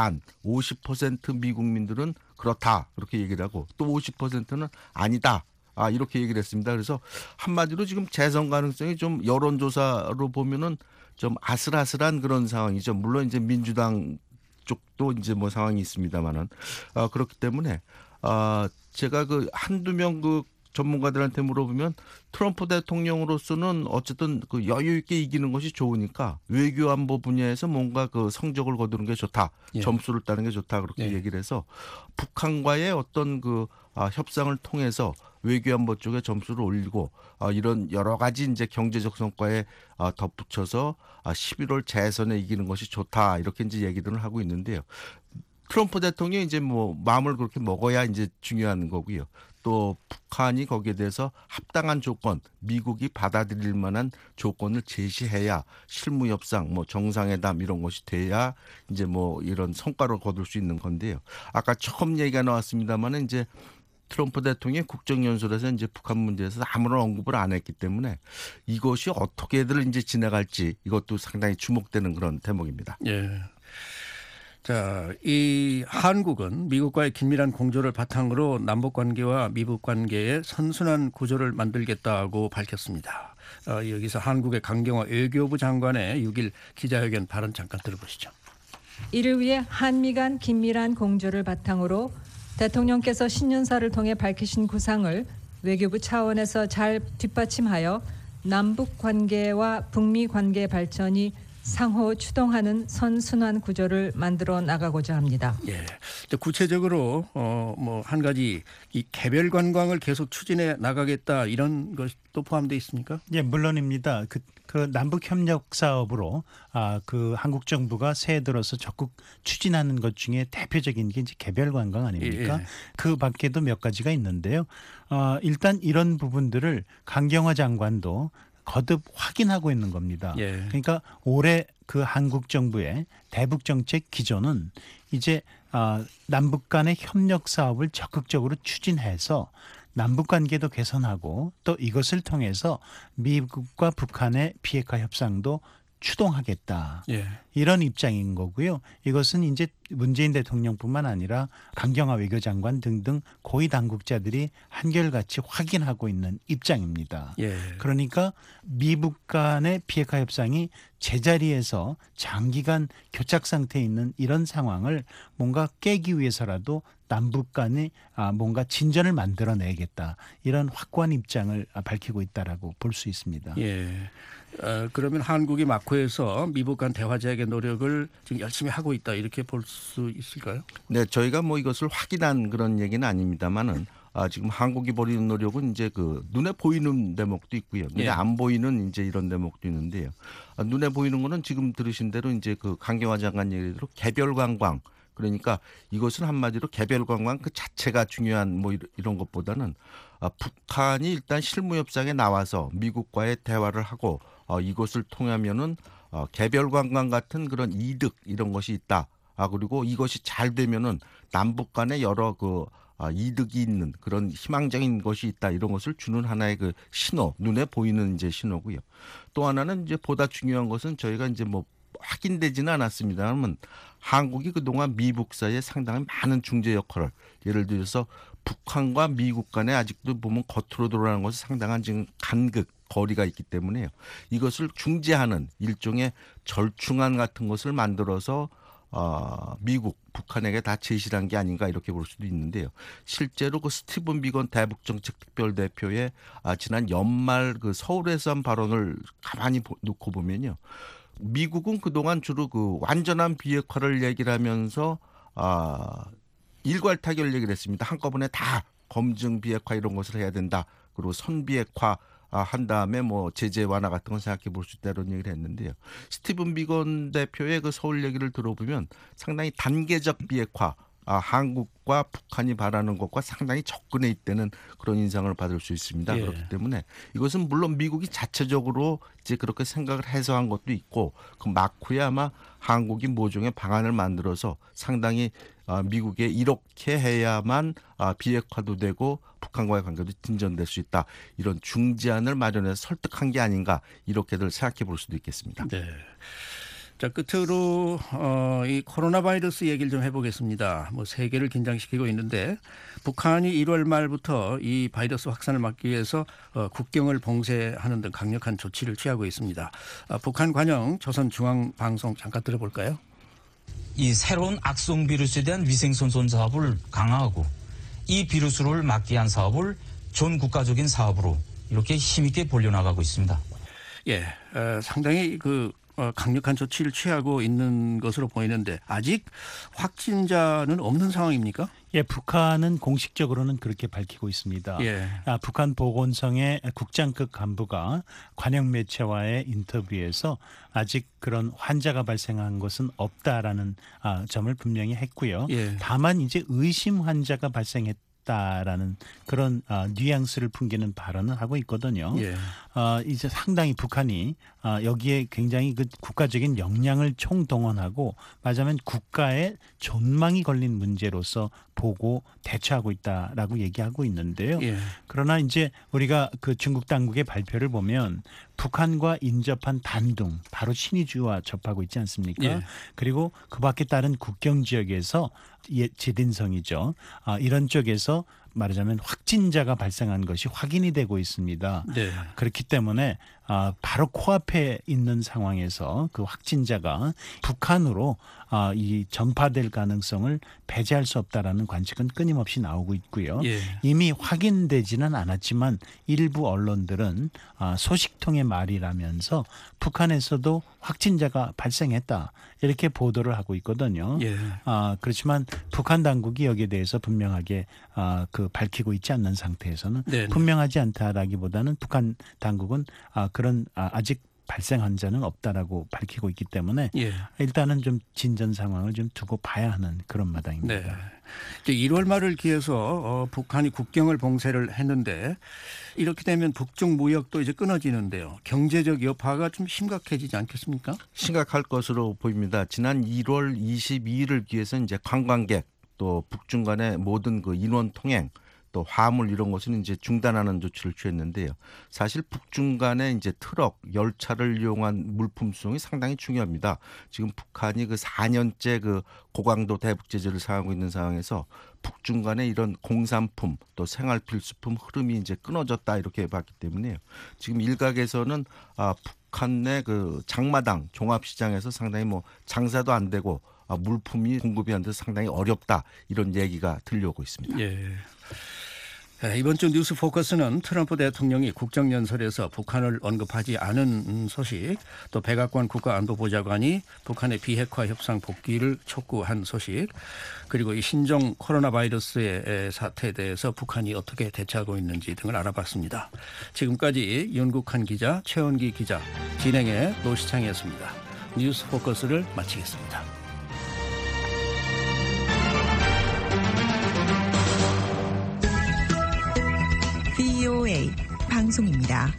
50% 미국민들은 그렇다 그렇게 얘기를 하고 또 50%는 아니다. 이렇게 얘기를 했습니다. 그래서 한마디로 지금 재선 가능성이 좀 여론조사로 보면은 좀 아슬아슬한 그런 상황이죠. 물론 이제 민주당 쪽도 이제 뭐 상황이 있습니다만은 그렇기 때문에 제가 그 한두 명 그 전문가들한테 물어보면 트럼프 대통령으로서는 어쨌든 그 여유 있게 이기는 것이 좋으니까 외교 안보 분야에서 뭔가 그 성적을 거두는 게 좋다. 예. 점수를 따는 게 좋다. 그렇게 예. 얘기를 해서 북한과의 어떤 그 협상을 통해서 외교 안보 쪽에 점수를 올리고 이런 여러 가지 이제 경제적 성과에 덧붙여서 11월 재선에 이기는 것이 좋다. 이렇게 이제 얘기들을 하고 있는데요. 트럼프 대통령이 이제 뭐 마음을 그렇게 먹어야 이제 중요한 거고요. 또 북한이 거기에 대해서 합당한 조건, 미국이 받아들일 만한 조건을 제시해야 실무 협상, 뭐 정상회담 이런 것이 돼야 이제 뭐 이런 성과를 거둘 수 있는 건데요. 아까 처음 얘기가 나왔습니다만은 이제 트럼프 대통령이 국정연설에서 이제 북한 문제에서 아무런 언급을 안 했기 때문에 이것이 어떻게들 이제 지나갈지 이것도 상당히 주목되는 그런 대목입니다. 예. 자, 이 한국은 미국과의 긴밀한 공조를 바탕으로 남북 관계와 미북 관계의 선순환 구조를 만들겠다고 밝혔습니다. 여기서 한국의 강경화 외교부 장관의 6일 기자회견 발언 잠깐 들어보시죠. 이를 위해 한미 간 긴밀한 공조를 바탕으로 대통령께서 신년사를 통해 밝히신 구상을 외교부 차원에서 잘 뒷받침하여 남북 관계와 북미 관계 발전이 상호 추동하는 선순환 구조를 만들어 나가고자 합니다. 예. 구체적으로 뭐 한 가지 이 개별 관광을 계속 추진해 나가겠다 이런 것도 포함되어 있습니까? 예, 물론입니다. 그 남북 협력 사업으로 그 한국 정부가 새해 들어서 적극 추진하는 것 중에 대표적인 게 이제 개별 관광 아닙니까? 예. 그 밖에도 몇 가지가 있는데요. 일단 이런 부분들을 강경화 장관도 거듭 확인하고 있는 겁니다. 예. 그러니까 올해 그 한국 정부의 대북 정책 기조는 이제 남북 간의 협력 사업을 적극적으로 추진해서 남북 관계도 개선하고 또 이것을 통해서 미국과 북한의 비핵화 협상도 추동하겠다. 예. 이런 입장인 거고요. 이것은 이제 문재인 대통령뿐만 아니라 강경화 외교장관 등등 고위 당국자들이 한결같이 확인하고 있는 입장입니다. 예. 그러니까 미북 간의 비핵화 협상이 제자리에서 장기간 교착 상태에 있는 이런 상황을 뭔가 깨기 위해서라도 남북 간에 뭔가 진전을 만들어내겠다. 이런 확고한 입장을 밝히고 있다라고 볼 수 있습니다. 예. 그러면 한국이 마코에서 미북 간 대화 제약의 노력을 지금 열심히 하고 있다 이렇게 볼 수 있을까요? 네, 저희가 뭐 이것을 확인한 그런 얘기는 아닙니다만은 지금 한국이 벌이는 노력은 이제 그 눈에 보이는 대목도 있고요. 눈에 예. 안 보이는 이제 이런 대목도 있는데요. 눈에 보이는 거는 지금 들으신 대로 이제 그 강경화 장관 얘기대로 개별 관광. 그러니까 이것은 한마디로 개별 관광 그 자체가 중요한 뭐 이런 것보다는 북한이 일단 실무 협상에 나와서 미국과의 대화를 하고 이것을 통하면은 개별 관광 같은 그런 이득 이런 것이 있다. 그리고 이것이 잘 되면은 남북 간에 여러 그 이득이 있는 그런 희망적인 것이 있다. 이런 것을 주는 하나의 그 신호, 눈에 보이는 이제 신호고요. 또 하나는 이제 보다 중요한 것은 저희가 이제 뭐 확인되지는 않았습니다만 한국이 그동안 미북 사이에 상당히 많은 중재 역할을 예를 들어서 북한과 미국 간에 아직도 보면 겉으로 드러나는 것이 상당한 지금 간극 거리가 있기 때문에요. 이것을 중재하는 일종의 절충안 같은 것을 만들어서 미국, 북한에게 다 제시한 게 아닌가 이렇게 볼 수도 있는데요. 실제로 그 스티븐 비건 대북정책 특별대표의 지난 연말 그 서울에서 한 발언을 가만히 놓고 보면요. 미국은 그동안 주로 그 완전한 비핵화를 얘기를 하면서 일괄 타결 얘기를 했습니다. 한꺼번에 다 검증 비핵화 이런 것을 해야 된다. 그리고 선비핵화 한 다음에 뭐 제재 완화 같은 건 생각해 볼 수 있다 이런 얘기를 했는데요. 스티븐 비건 대표의 그 서울 얘기를 들어보면 상당히 단계적 비핵화, 한국과 북한이 바라는 것과 상당히 접근해 있다는 그런 인상을 받을 수 있습니다. 예. 그렇기 때문에 이것은 물론 미국이 자체적으로 이제 그렇게 생각을 해서 한 것도 있고 그 막후에 아마 한국이 모종의 방안을 만들어서 상당히 미국에 이렇게 해야만 비핵화도 되고 북한과의 관계도 진전될 수 있다. 이런 중재안을 마련해서 설득한 게 아닌가 이렇게들 생각해 볼 수도 있겠습니다. 네. 자, 끝으로 이 코로나 바이러스 얘기를 좀 해보겠습니다. 뭐 세계를 긴장시키고 있는데 북한이 1월 말부터 이 바이러스 확산을 막기 위해서 국경을 봉쇄하는 등 강력한 조치를 취하고 있습니다. 북한 관영 조선중앙방송 잠깐 들어볼까요? 이 새로운 악성 비루스에 대한 위생선손 사업을 강화하고 이 비루스를 막기 위한 사업을 전 국가적인 사업으로 이렇게 힘있게 벌려나가고 있습니다. 예, 상당히 강력한 조치를 취하고 있는 것으로 보이는데 아직 확진자는 없는 상황입니까? 예, 북한은 공식적으로는 그렇게 밝히고 있습니다. 예. 북한 보건성의 국장급 간부가 관영 매체와의 인터뷰에서 아직 그런 환자가 발생한 것은 없다라는 점을 분명히 했고요. 예. 다만 이제 의심 환자가 발생했다라는 그런 뉘앙스를 풍기는 발언을 하고 있거든요. 예. 이제 상당히 북한이 여기에 굉장히 그 국가적인 역량을 총동원하고 말하자면 국가의 존망이 걸린 문제로서 보고 대처하고 있다라고 얘기하고 있는데요. 예. 그러나 이제 우리가 그 중국 당국의 발표를 보면 북한과 인접한 단둥, 바로 신의주와 접하고 있지 않습니까? 예. 그리고 그밖에 다른 국경 지역에서 제딘성이죠. 이런 쪽에서 말하자면 확진자가 발생한 것이 확인이 되고 있습니다. 네. 그렇기 때문에 바로 코앞에 있는 상황에서 그 확진자가 북한으로 이 전파될 가능성을 배제할 수 없다라는 관측은 끊임없이 나오고 있고요. 예. 이미 확인되지는 않았지만 일부 언론들은 소식통의 말이라면서 북한에서도 확진자가 발생했다 이렇게 보도를 하고 있거든요. 예. 그렇지만 북한 당국이 여기에 대해서 분명하게 밝히고 있지 않는 상태에서는 네네. 분명하지 않다라기보다는 북한 당국은 그런 아직 발생 환자는 없다라고 밝히고 있기 때문에 예. 일단은 좀 진전 상황을 좀 두고 봐야 하는 그런 마당입니다. 네. 이제 1월 말을 기해서 북한이 국경을 봉쇄를 했는데 이렇게 되면 북중 무역도 이제 끊어지는데요. 경제적 여파가 좀 심각해지지 않겠습니까? 심각할 것으로 보입니다. 지난 1월 22일을 기해서 이제 관광객 또 북중 간의 모든 그 인원 통행 또 화물 이런 것은 이제 중단하는 조치를 취했는데요. 사실 북중 간의 이제 트럭, 열차를 이용한 물품 수송이 상당히 중요합니다. 지금 북한이 그 4년째 그 고강도 대북 제재를 사용하고 있는 상황에서 북중 간의 이런 공산품 또 생활 필수품 흐름이 이제 끊어졌다 이렇게 봤기 때문에요. 지금 일각에서는 북한 내 그 장마당 종합시장에서 상당히 뭐 장사도 안 되고 물품이 공급이 안 돼서 상당히 어렵다 이런 얘기가 들려오고 있습니다. 예. 이번 주 뉴스 포커스는 트럼프 대통령이 국정연설에서 북한을 언급하지 않은 소식, 또 백악관 국가안보보좌관이 북한의 비핵화 협상 복귀를 촉구한 소식, 그리고 이 신종 코로나 바이러스의 사태에 대해서 북한이 어떻게 대처하고 있는지 등을 알아봤습니다. 지금까지 윤국한 기자, 최원기 기자, 진행의 노시창이었습니다. 뉴스 포커스를 마치겠습니다. VOA 방송입니다.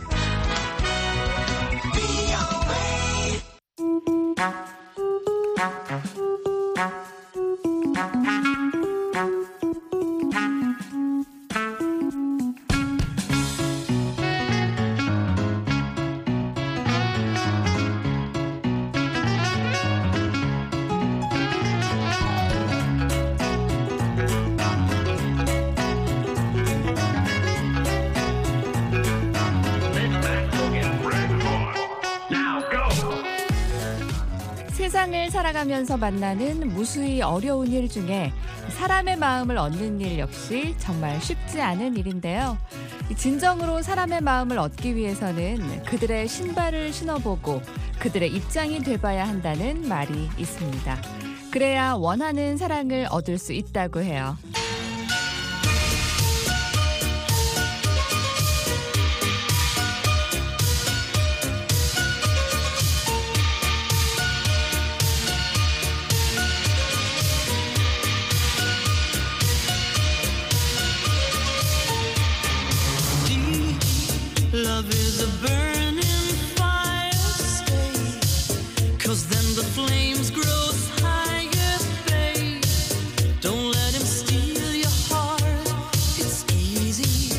세상을 살아가면서 만나는 무수히 어려운 일 중에 사람의 마음을 얻는 일 역시 정말 쉽지 않은 일인데요. 진정으로 사람의 마음을 얻기 위해서는 그들의 신발을 신어보고 그들의 입장이 돼봐야 한다는 말이 있습니다. 그래야 원하는 사랑을 얻을 수 있다고 해요. Love is a burning fire, stay, 'cause then the flames grow higher, babe. Don't let him steal your heart, it's easy,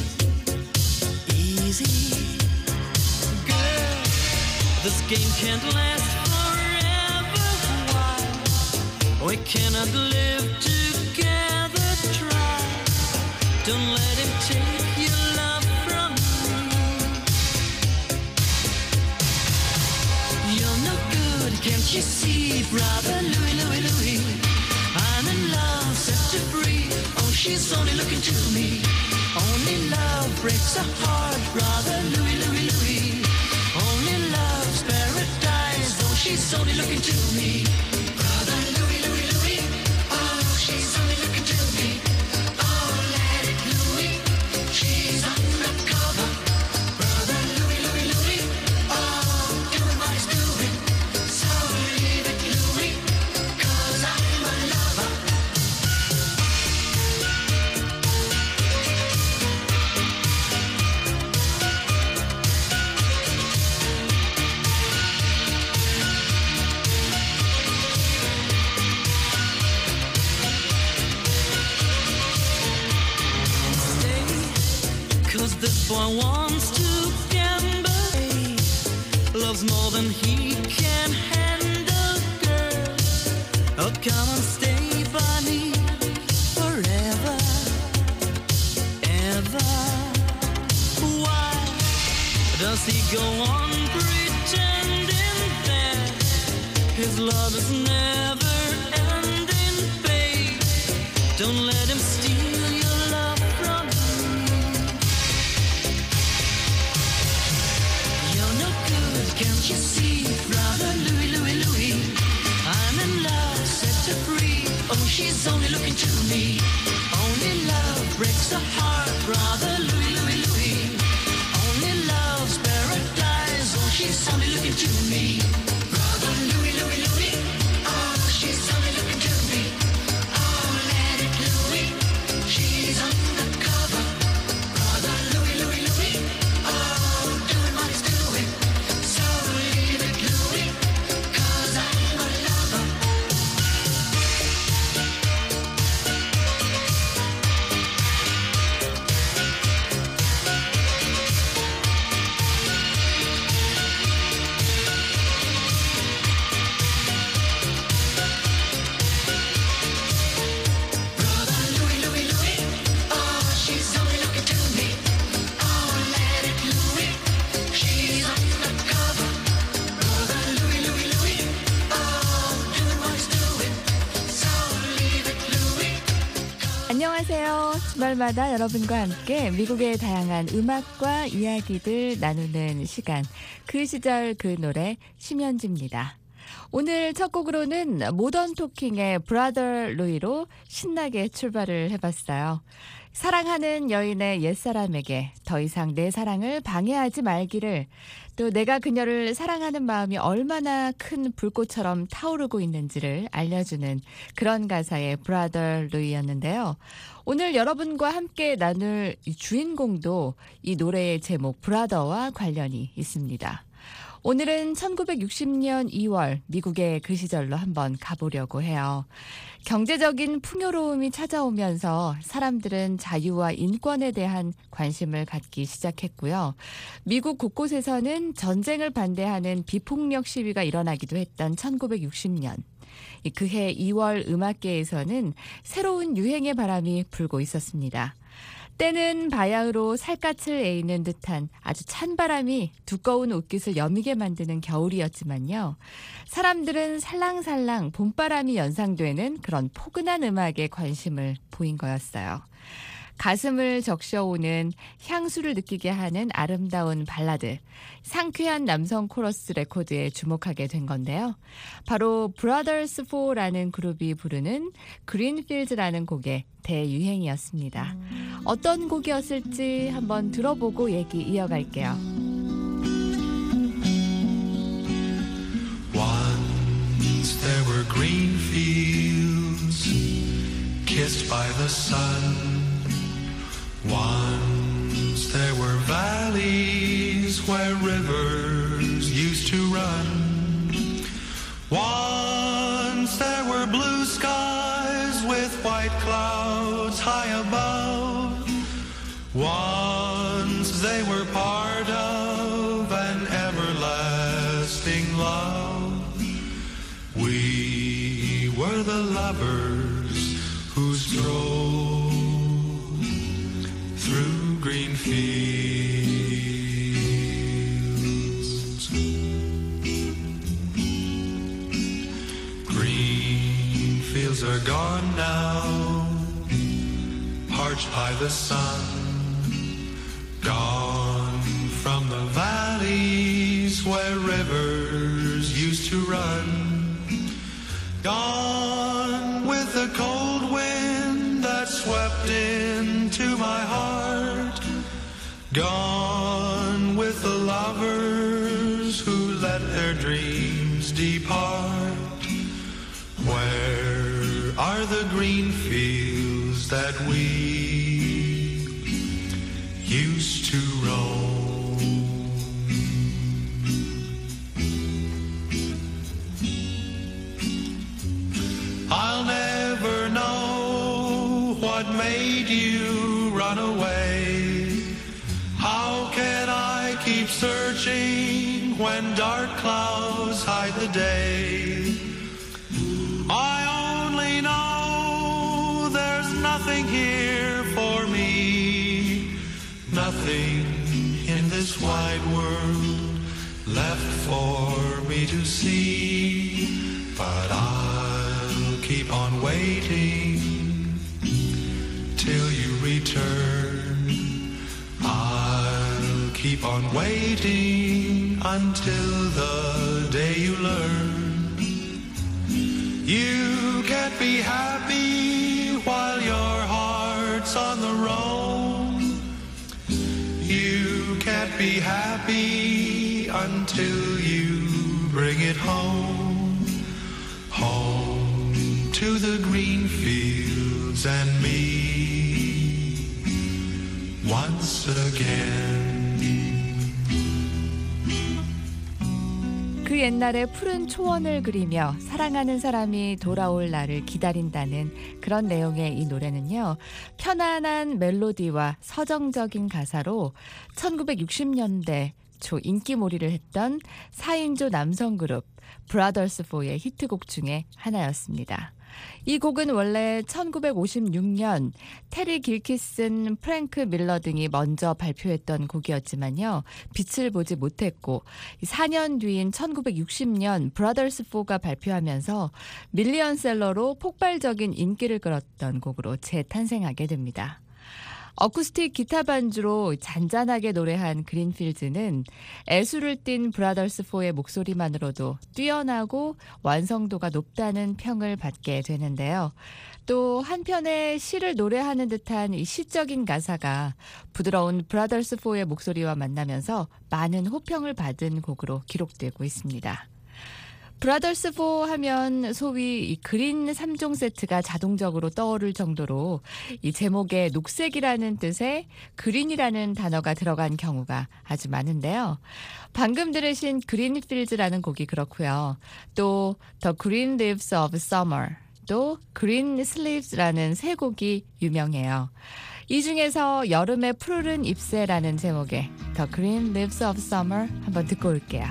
easy. Girl, this game can't last forever, why? We cannot live together, try. Don't let him take your love from me. Can't you see, brother Louie, Louie, Louie? I'm in love, set to free. Oh, she's only looking to me. Only love breaks a heart, brother Louie, Louie, Louie. Only love's paradise. Oh, she's only looking to me. Brother Louie, Louie, Louie. Oh, she's only looking to me. Oh, let it, Louie. She's undercover. Brother Louie, Louie, Louie. Oh, doing what he's doing. This boy wants to gamble. Loves more than he can handle, girl. Oh, come and stay by me forever, ever. Why does he go on pretending that his love is never ending, babe? Don't let him steal your love from me. Can't you see, brother Louie, Louie, Louie? I'm in love, set her free. Oh, she's only looking to me. Only love breaks the heart, brother Louie, Louie, Louie. Only love's paradise. Oh, she's only looking to me. Brother Louie, Louie, Louie. Oh, she's only looking to me. Oh, let it, Louie. She's undercover. Brother Louie, Louie, Louie. Oh, doing what he's doing. 안녕하세요. 주말마다 여러분과 함께 미국의 다양한 음악과 이야기들 나누는 시간. 그 시절 그 노래 심연지입니다. 오늘 첫 곡으로는 모던 토킹의 브라더 루이로 신나게 출발을 해봤어요. 사랑하는 여인의 옛사람에게 더 이상 내 사랑을 방해하지 말기를, 또 내가 그녀를 사랑하는 마음이 얼마나 큰 불꽃처럼 타오르고 있는지를 알려주는 그런 가사의 브라더 루이였는데요. 오늘 여러분과 함께 나눌 주인공도 이 노래의 제목 브라더와 관련이 있습니다. 오늘은 1960년 2월 미국의 그 시절로 한번 가보려고 해요. 경제적인 풍요로움이 찾아오면서 사람들은 자유와 인권에 대한 관심을 갖기 시작했고요. 미국 곳곳에서는 전쟁을 반대하는 비폭력 시위가 일어나기도 했던 1960년. 그해 2월 음악계에서는 새로운 유행의 바람이 불고 있었습니다. 때는 바야흐로 살갗을 에이는 듯한 아주 찬바람이 두꺼운 옷깃을 여미게 만드는 겨울이었지만요. 사람들은 살랑살랑 봄바람이 연상되는 그런 포근한 음악에 관심을 보인 거였어요. 가슴을 적셔오는 향수를 느끼게 하는 아름다운 발라드, 상쾌한 남성 코러스 레코드에 주목하게 된 건데요. 바로 Brothers 4라는 그룹이 부르는 Greenfields라는 곡의 대유행이었습니다. 어떤 곡이었을지 한번 들어보고 얘기 이어갈게요. Once there were green fields kissed by the sun. Once there were valleys where rivers used to run. Once there were blue skies with white clouds high above. Once they were part of an everlasting love. We were the lovers who strove through green fields. Green fields are gone now, parched by the sun. Gone from the valleys where rivers used to run. Gone with the cold wind that swept into my heart. Gone with the lovers who let their dreams depart. Where are the green fields that we used to roam? I'll never know what made you run away. How can I keep searching when dark clouds hide the day? I only know there's nothing here for me, nothing in this wide world left for me to see. But I'll keep on waiting till you return. I'll keep on waiting until the day you learn. You can't be happy while your heart's on the roam. You can't be happy until you bring it home. Home to the green fields and me once again. 그 옛날에 푸른 초원을 그리며 사랑하는 사람이 돌아올 날을 기다린다는 그런 내용의 이 노래는요. 편안한 멜로디와 서정적인 가사로 1960년대 초 인기몰이를 했던 4인조 남성 그룹 브라더스 4의 히트곡 중에 하나였습니다. 이 곡은 원래 1956년 테리 길키슨, 프랭크 밀러 등이 먼저 발표했던 곡이었지만요. 빛을 보지 못했고 4년 뒤인 1960년 브라더스 4가 발표하면서 밀리언셀러로 폭발적인 인기를 끌었던 곡으로 재탄생하게 됩니다. 어쿠스틱 기타 반주로 잔잔하게 노래한 그린필드는 애수를 띤 브라더스 4의 목소리만으로도 뛰어나고 완성도가 높다는 평을 받게 되는데요. 또 한편의 시를 노래하는 듯한 이 시적인 가사가 부드러운 브라더스 4의 목소리와 만나면서 많은 호평을 받은 곡으로 기록되고 있습니다. 브라더스 4 하면 소위 이 그린 3종 세트가 자동적으로 떠오를 정도로 이 제목에 녹색이라는 뜻의 그린이라는 단어가 들어간 경우가 아주 많은데요. 방금 들으신 그린필드라는 곡이 그렇고요. 또 The Green Leaves of Summer, 또 Green Sleeves라는 세 곡이 유명해요. 이 중에서 여름의 푸르른 잎새라는 제목의 The Green Leaves of Summer 한번 듣고 올게요.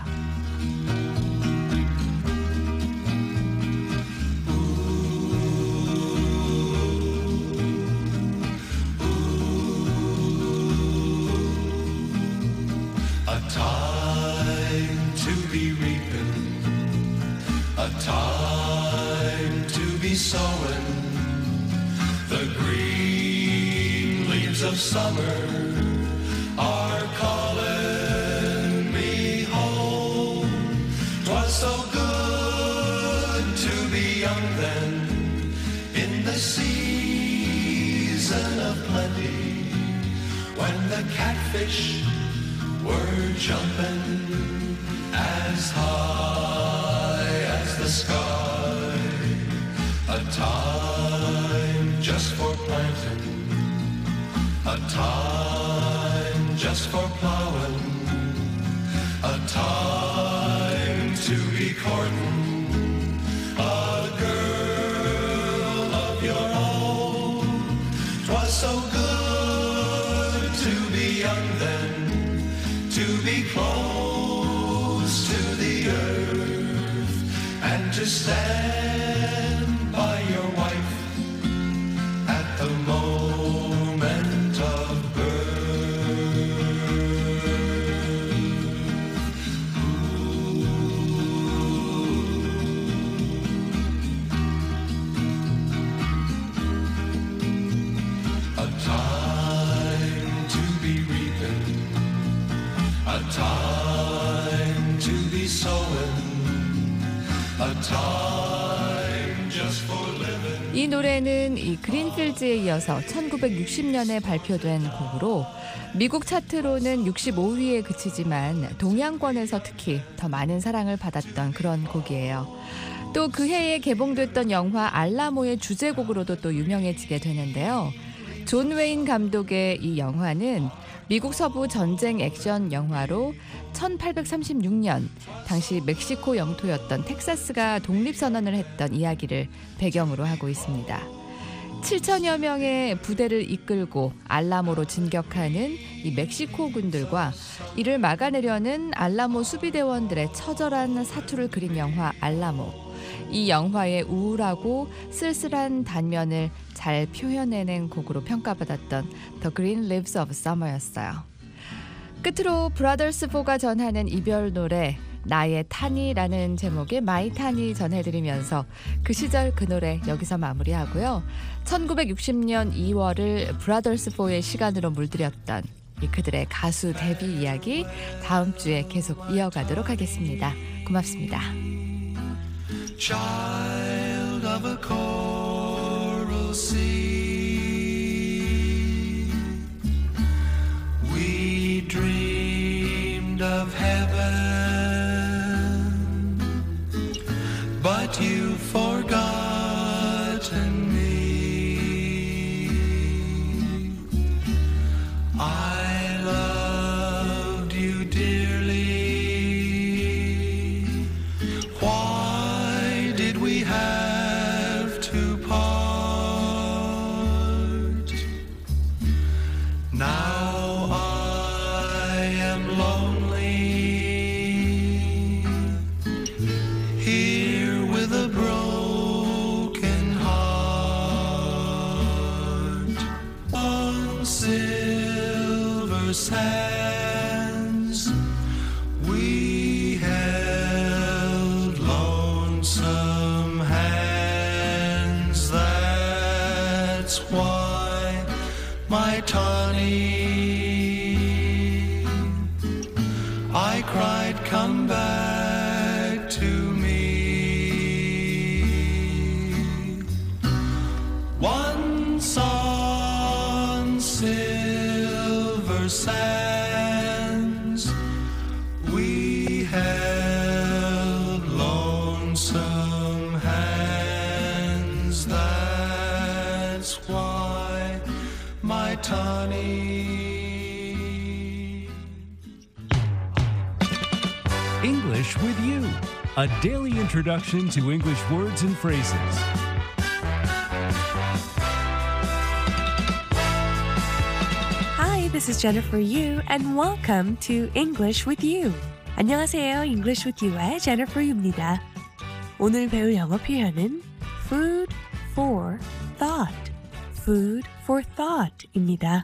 a time to be sowing the green leaves of summer are calling me home. 'Twas so good to be young then, in the season of plenty, when the catfish were jumping as high as the sky. A time just for planting, a time just for plowing, a time to be courting a girl of your own. 'Twas so good to be young then, to be close to the earth, and to stand by your wife at the moment of a time to be reaping, a time to be sowing, a time just for living. 이 노래는 이 그린필즈에 이어서 1960년에 발표된 곡으로 미국 차트로는 65위에 그치지만 동양권에서 특히 더 많은 사랑을 받았던 그런 곡이에요. 또 그 해에 개봉됐던 영화 알라모의 주제곡으로도 또 유명해지게 되는데요. 존 웨인 감독의 이 영화는 미국 서부 전쟁 액션 영화로 1836년 당시 멕시코 영토였던 텍사스가 독립선언을 했던 이야기를 배경으로 하고 있습니다. 7천여 명의 부대를 이끌고 알라모로 진격하는 이 멕시코 군들과 이를 막아내려는 알라모 수비대원들의 처절한 사투를 그린 영화 알라모. 이 영화의 우울하고 쓸쓸한 단면을 잘 표현해낸 곡으로 평가받았던 The Green Leaves of Summer였어요. 끝으로 브라더스 4가 전하는 이별 노래 나의 타니라는 제목의 My 타니 전해드리면서 그 시절 그 노래 여기서 마무리하고요. 1960년 2월을 브라더스 4의 시간으로 물들였던 그들의 가수 데뷔 이야기 다음 주에 계속 이어가도록 하겠습니다. 고맙습니다. Child of a coral sea, we dreamed of heaven, but you've forgotten me. I loved you dearly. Why did we have to part? Now I am lonely, here with a broken heart. On silver sands we held lonesome hands. That's why my Tawny, I cried, come back to me. Once on silver sands we held lonesome hands. That's why my Tawny. English with You, a daily introduction to English words and phrases. Hi, this is Jennifer Yu, and welcome to English with You. 안녕하세요, English with You의 Jennifer Yu입니다. 오늘 배울 영어 표현은 food for thought, food for thought입니다.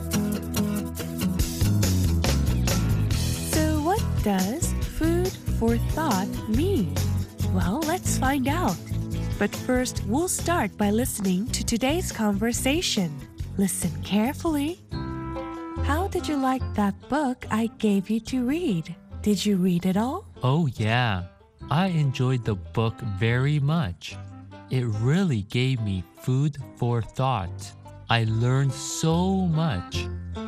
So what does food for mean? Well, let's find out. But first, we'll start by listening to today's conversation. Listen carefully. How did you like that book I gave you to read? Did you read it all? Oh, yeah. I enjoyed the book very much. It really gave me food for thought. I learned so much.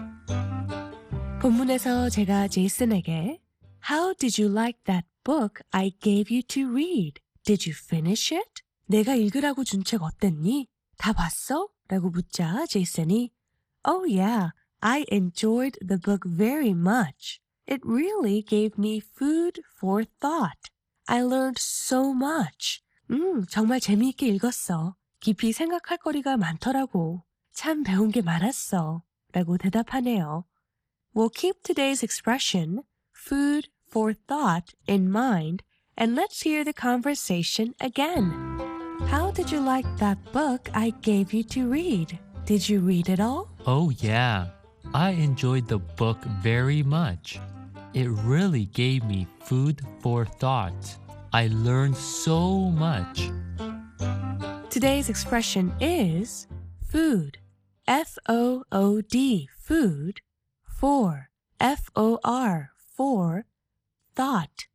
본문에서 제가 제이슨에게 How did you like that book I gave you to read? Did you finish it? 내가 읽으라고 준 책 어땠니? 다 봤어? 라고 묻자 제이슨이 Oh yeah, I enjoyed the book very much. It really gave me food for thought. I learned so much. 정말 재미있게 읽었어. 깊이 생각할 거리가 많더라고. 참 배운 게 많았어. 라고 대답하네요. We'll keep today's expression, food for thought, in mind, and let's hear the conversation again. How did you like that book I gave you to read? Did you read it all? Oh, yeah. I enjoyed the book very much. It really gave me food for thought. I learned so much. Today's expression is food. F-O-O-D, food. For, F-O-R, for, thought.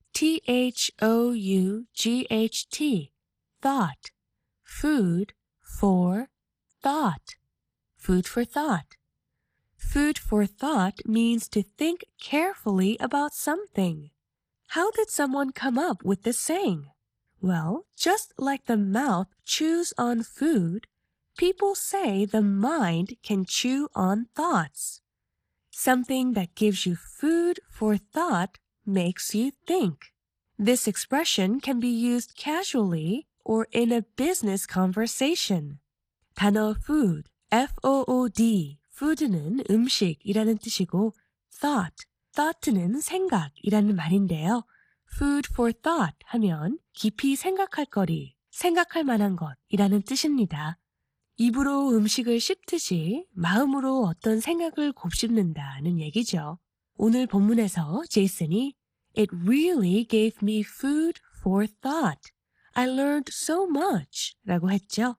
T-H-O-U-G-H-T, thought. Food for thought. Food for thought. Food for thought means to think carefully about something. How did someone come up with this saying? Well, just like the mouth chews on food, people say the mind can chew on thoughts. Something that gives you food for thought makes you think. This expression can be used casually or in a business conversation. 단어 food, F-O-O-D, food는 음식이라는 뜻이고 thought는 생각이라는 말인데요. Food for thought 하면 깊이 생각할 거리, 생각할 만한 것이라는 뜻입니다. 입으로 음식을 씹듯이 마음으로 어떤 생각을 곱씹는다는 얘기죠. 오늘 본문에서 제이슨이 It really gave me food for thought. I learned so much 라고 했죠.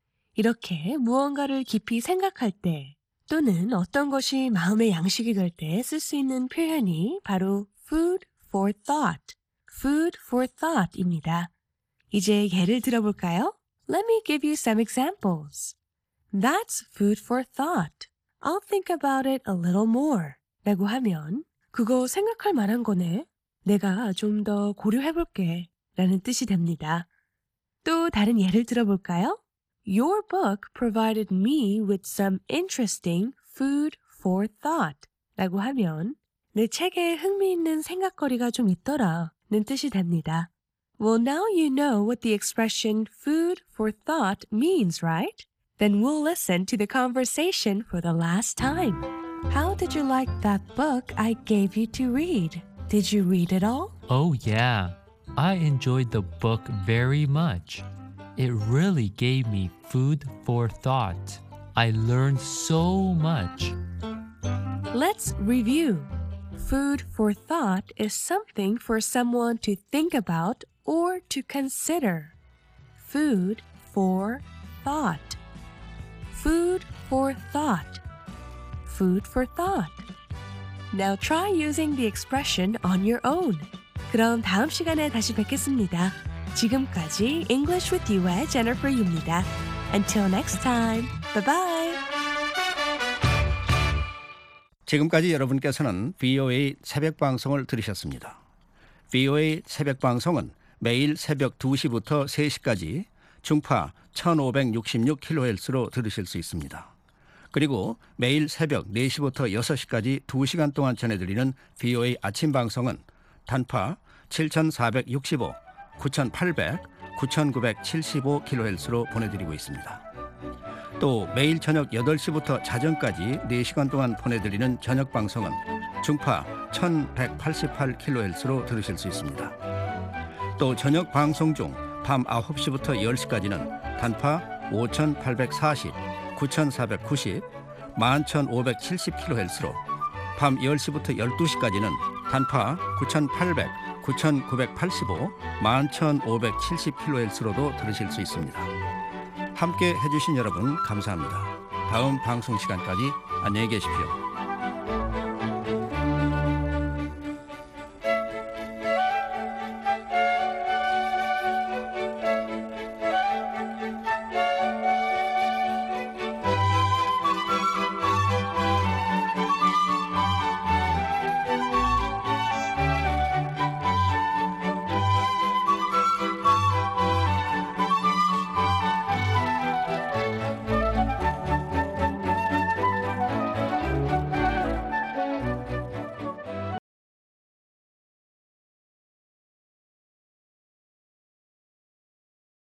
이렇게 무언가를 깊이 생각할 때 또는 어떤 것이 마음의 양식이 될 때 쓸 수 있는 표현이 바로 food for thought, food for thought입니다. 이제 예를 들어볼까요? Let me give you some examples. That's food for thought. I'll think about it a little more. 라고 하면 그거 생각할 만한 거네. 내가 좀 더 고려해볼게. 라는 뜻이 됩니다. 또 다른 예를 들어볼까요? Your book provided me with some interesting food for thought. 라고 하면 내 책에 흥미있는 생각거리가 좀 있더라. 는 뜻이 됩니다. Well, now you know what the expression food for thought means, right? Then we'll listen to the conversation for the last time. How did you like that book I gave you to read? Did you read it all? Oh, yeah. I enjoyed the book very much. It really gave me food for thought. I learned so much. Let's review. Food for thought is something for someone to think about or to consider. Food for thought. Food for thought. Food for thought. Now try using the expression on your own. 그럼 다음 시간에 다시 뵙겠습니다. 지금까지 English with You의 Jennifer Yu입니다. Until next time. Bye bye. 지금까지 여러분께서는 VOA 새벽 방송을 들으셨습니다. VOA 새벽 방송은 매일 새벽 2시부터 3시까지 중파 1566kHz로 들으실 수 있습니다. 그리고 매일 새벽 4시부터 6시까지 2시간 동안 전해드리는 VOA 아침 방송은 단파 7465, 9800, 9975kHz로 보내드리고 있습니다. 또 매일 저녁 8시부터 자정까지 4시간 동안 보내드리는 저녁 방송은 중파 1188kHz로 들으실 수 있습니다. 또 저녁 방송 중 밤 9시부터 10시까지는 단파 5840, 9490, 11570kHz로 밤 10시부터 12시까지는 단파 9800, 9,985, 11,570kHz로도 들으실 수 있습니다. 함께 해주신 여러분 감사합니다. 다음 방송 시간까지 안녕히 계십시오.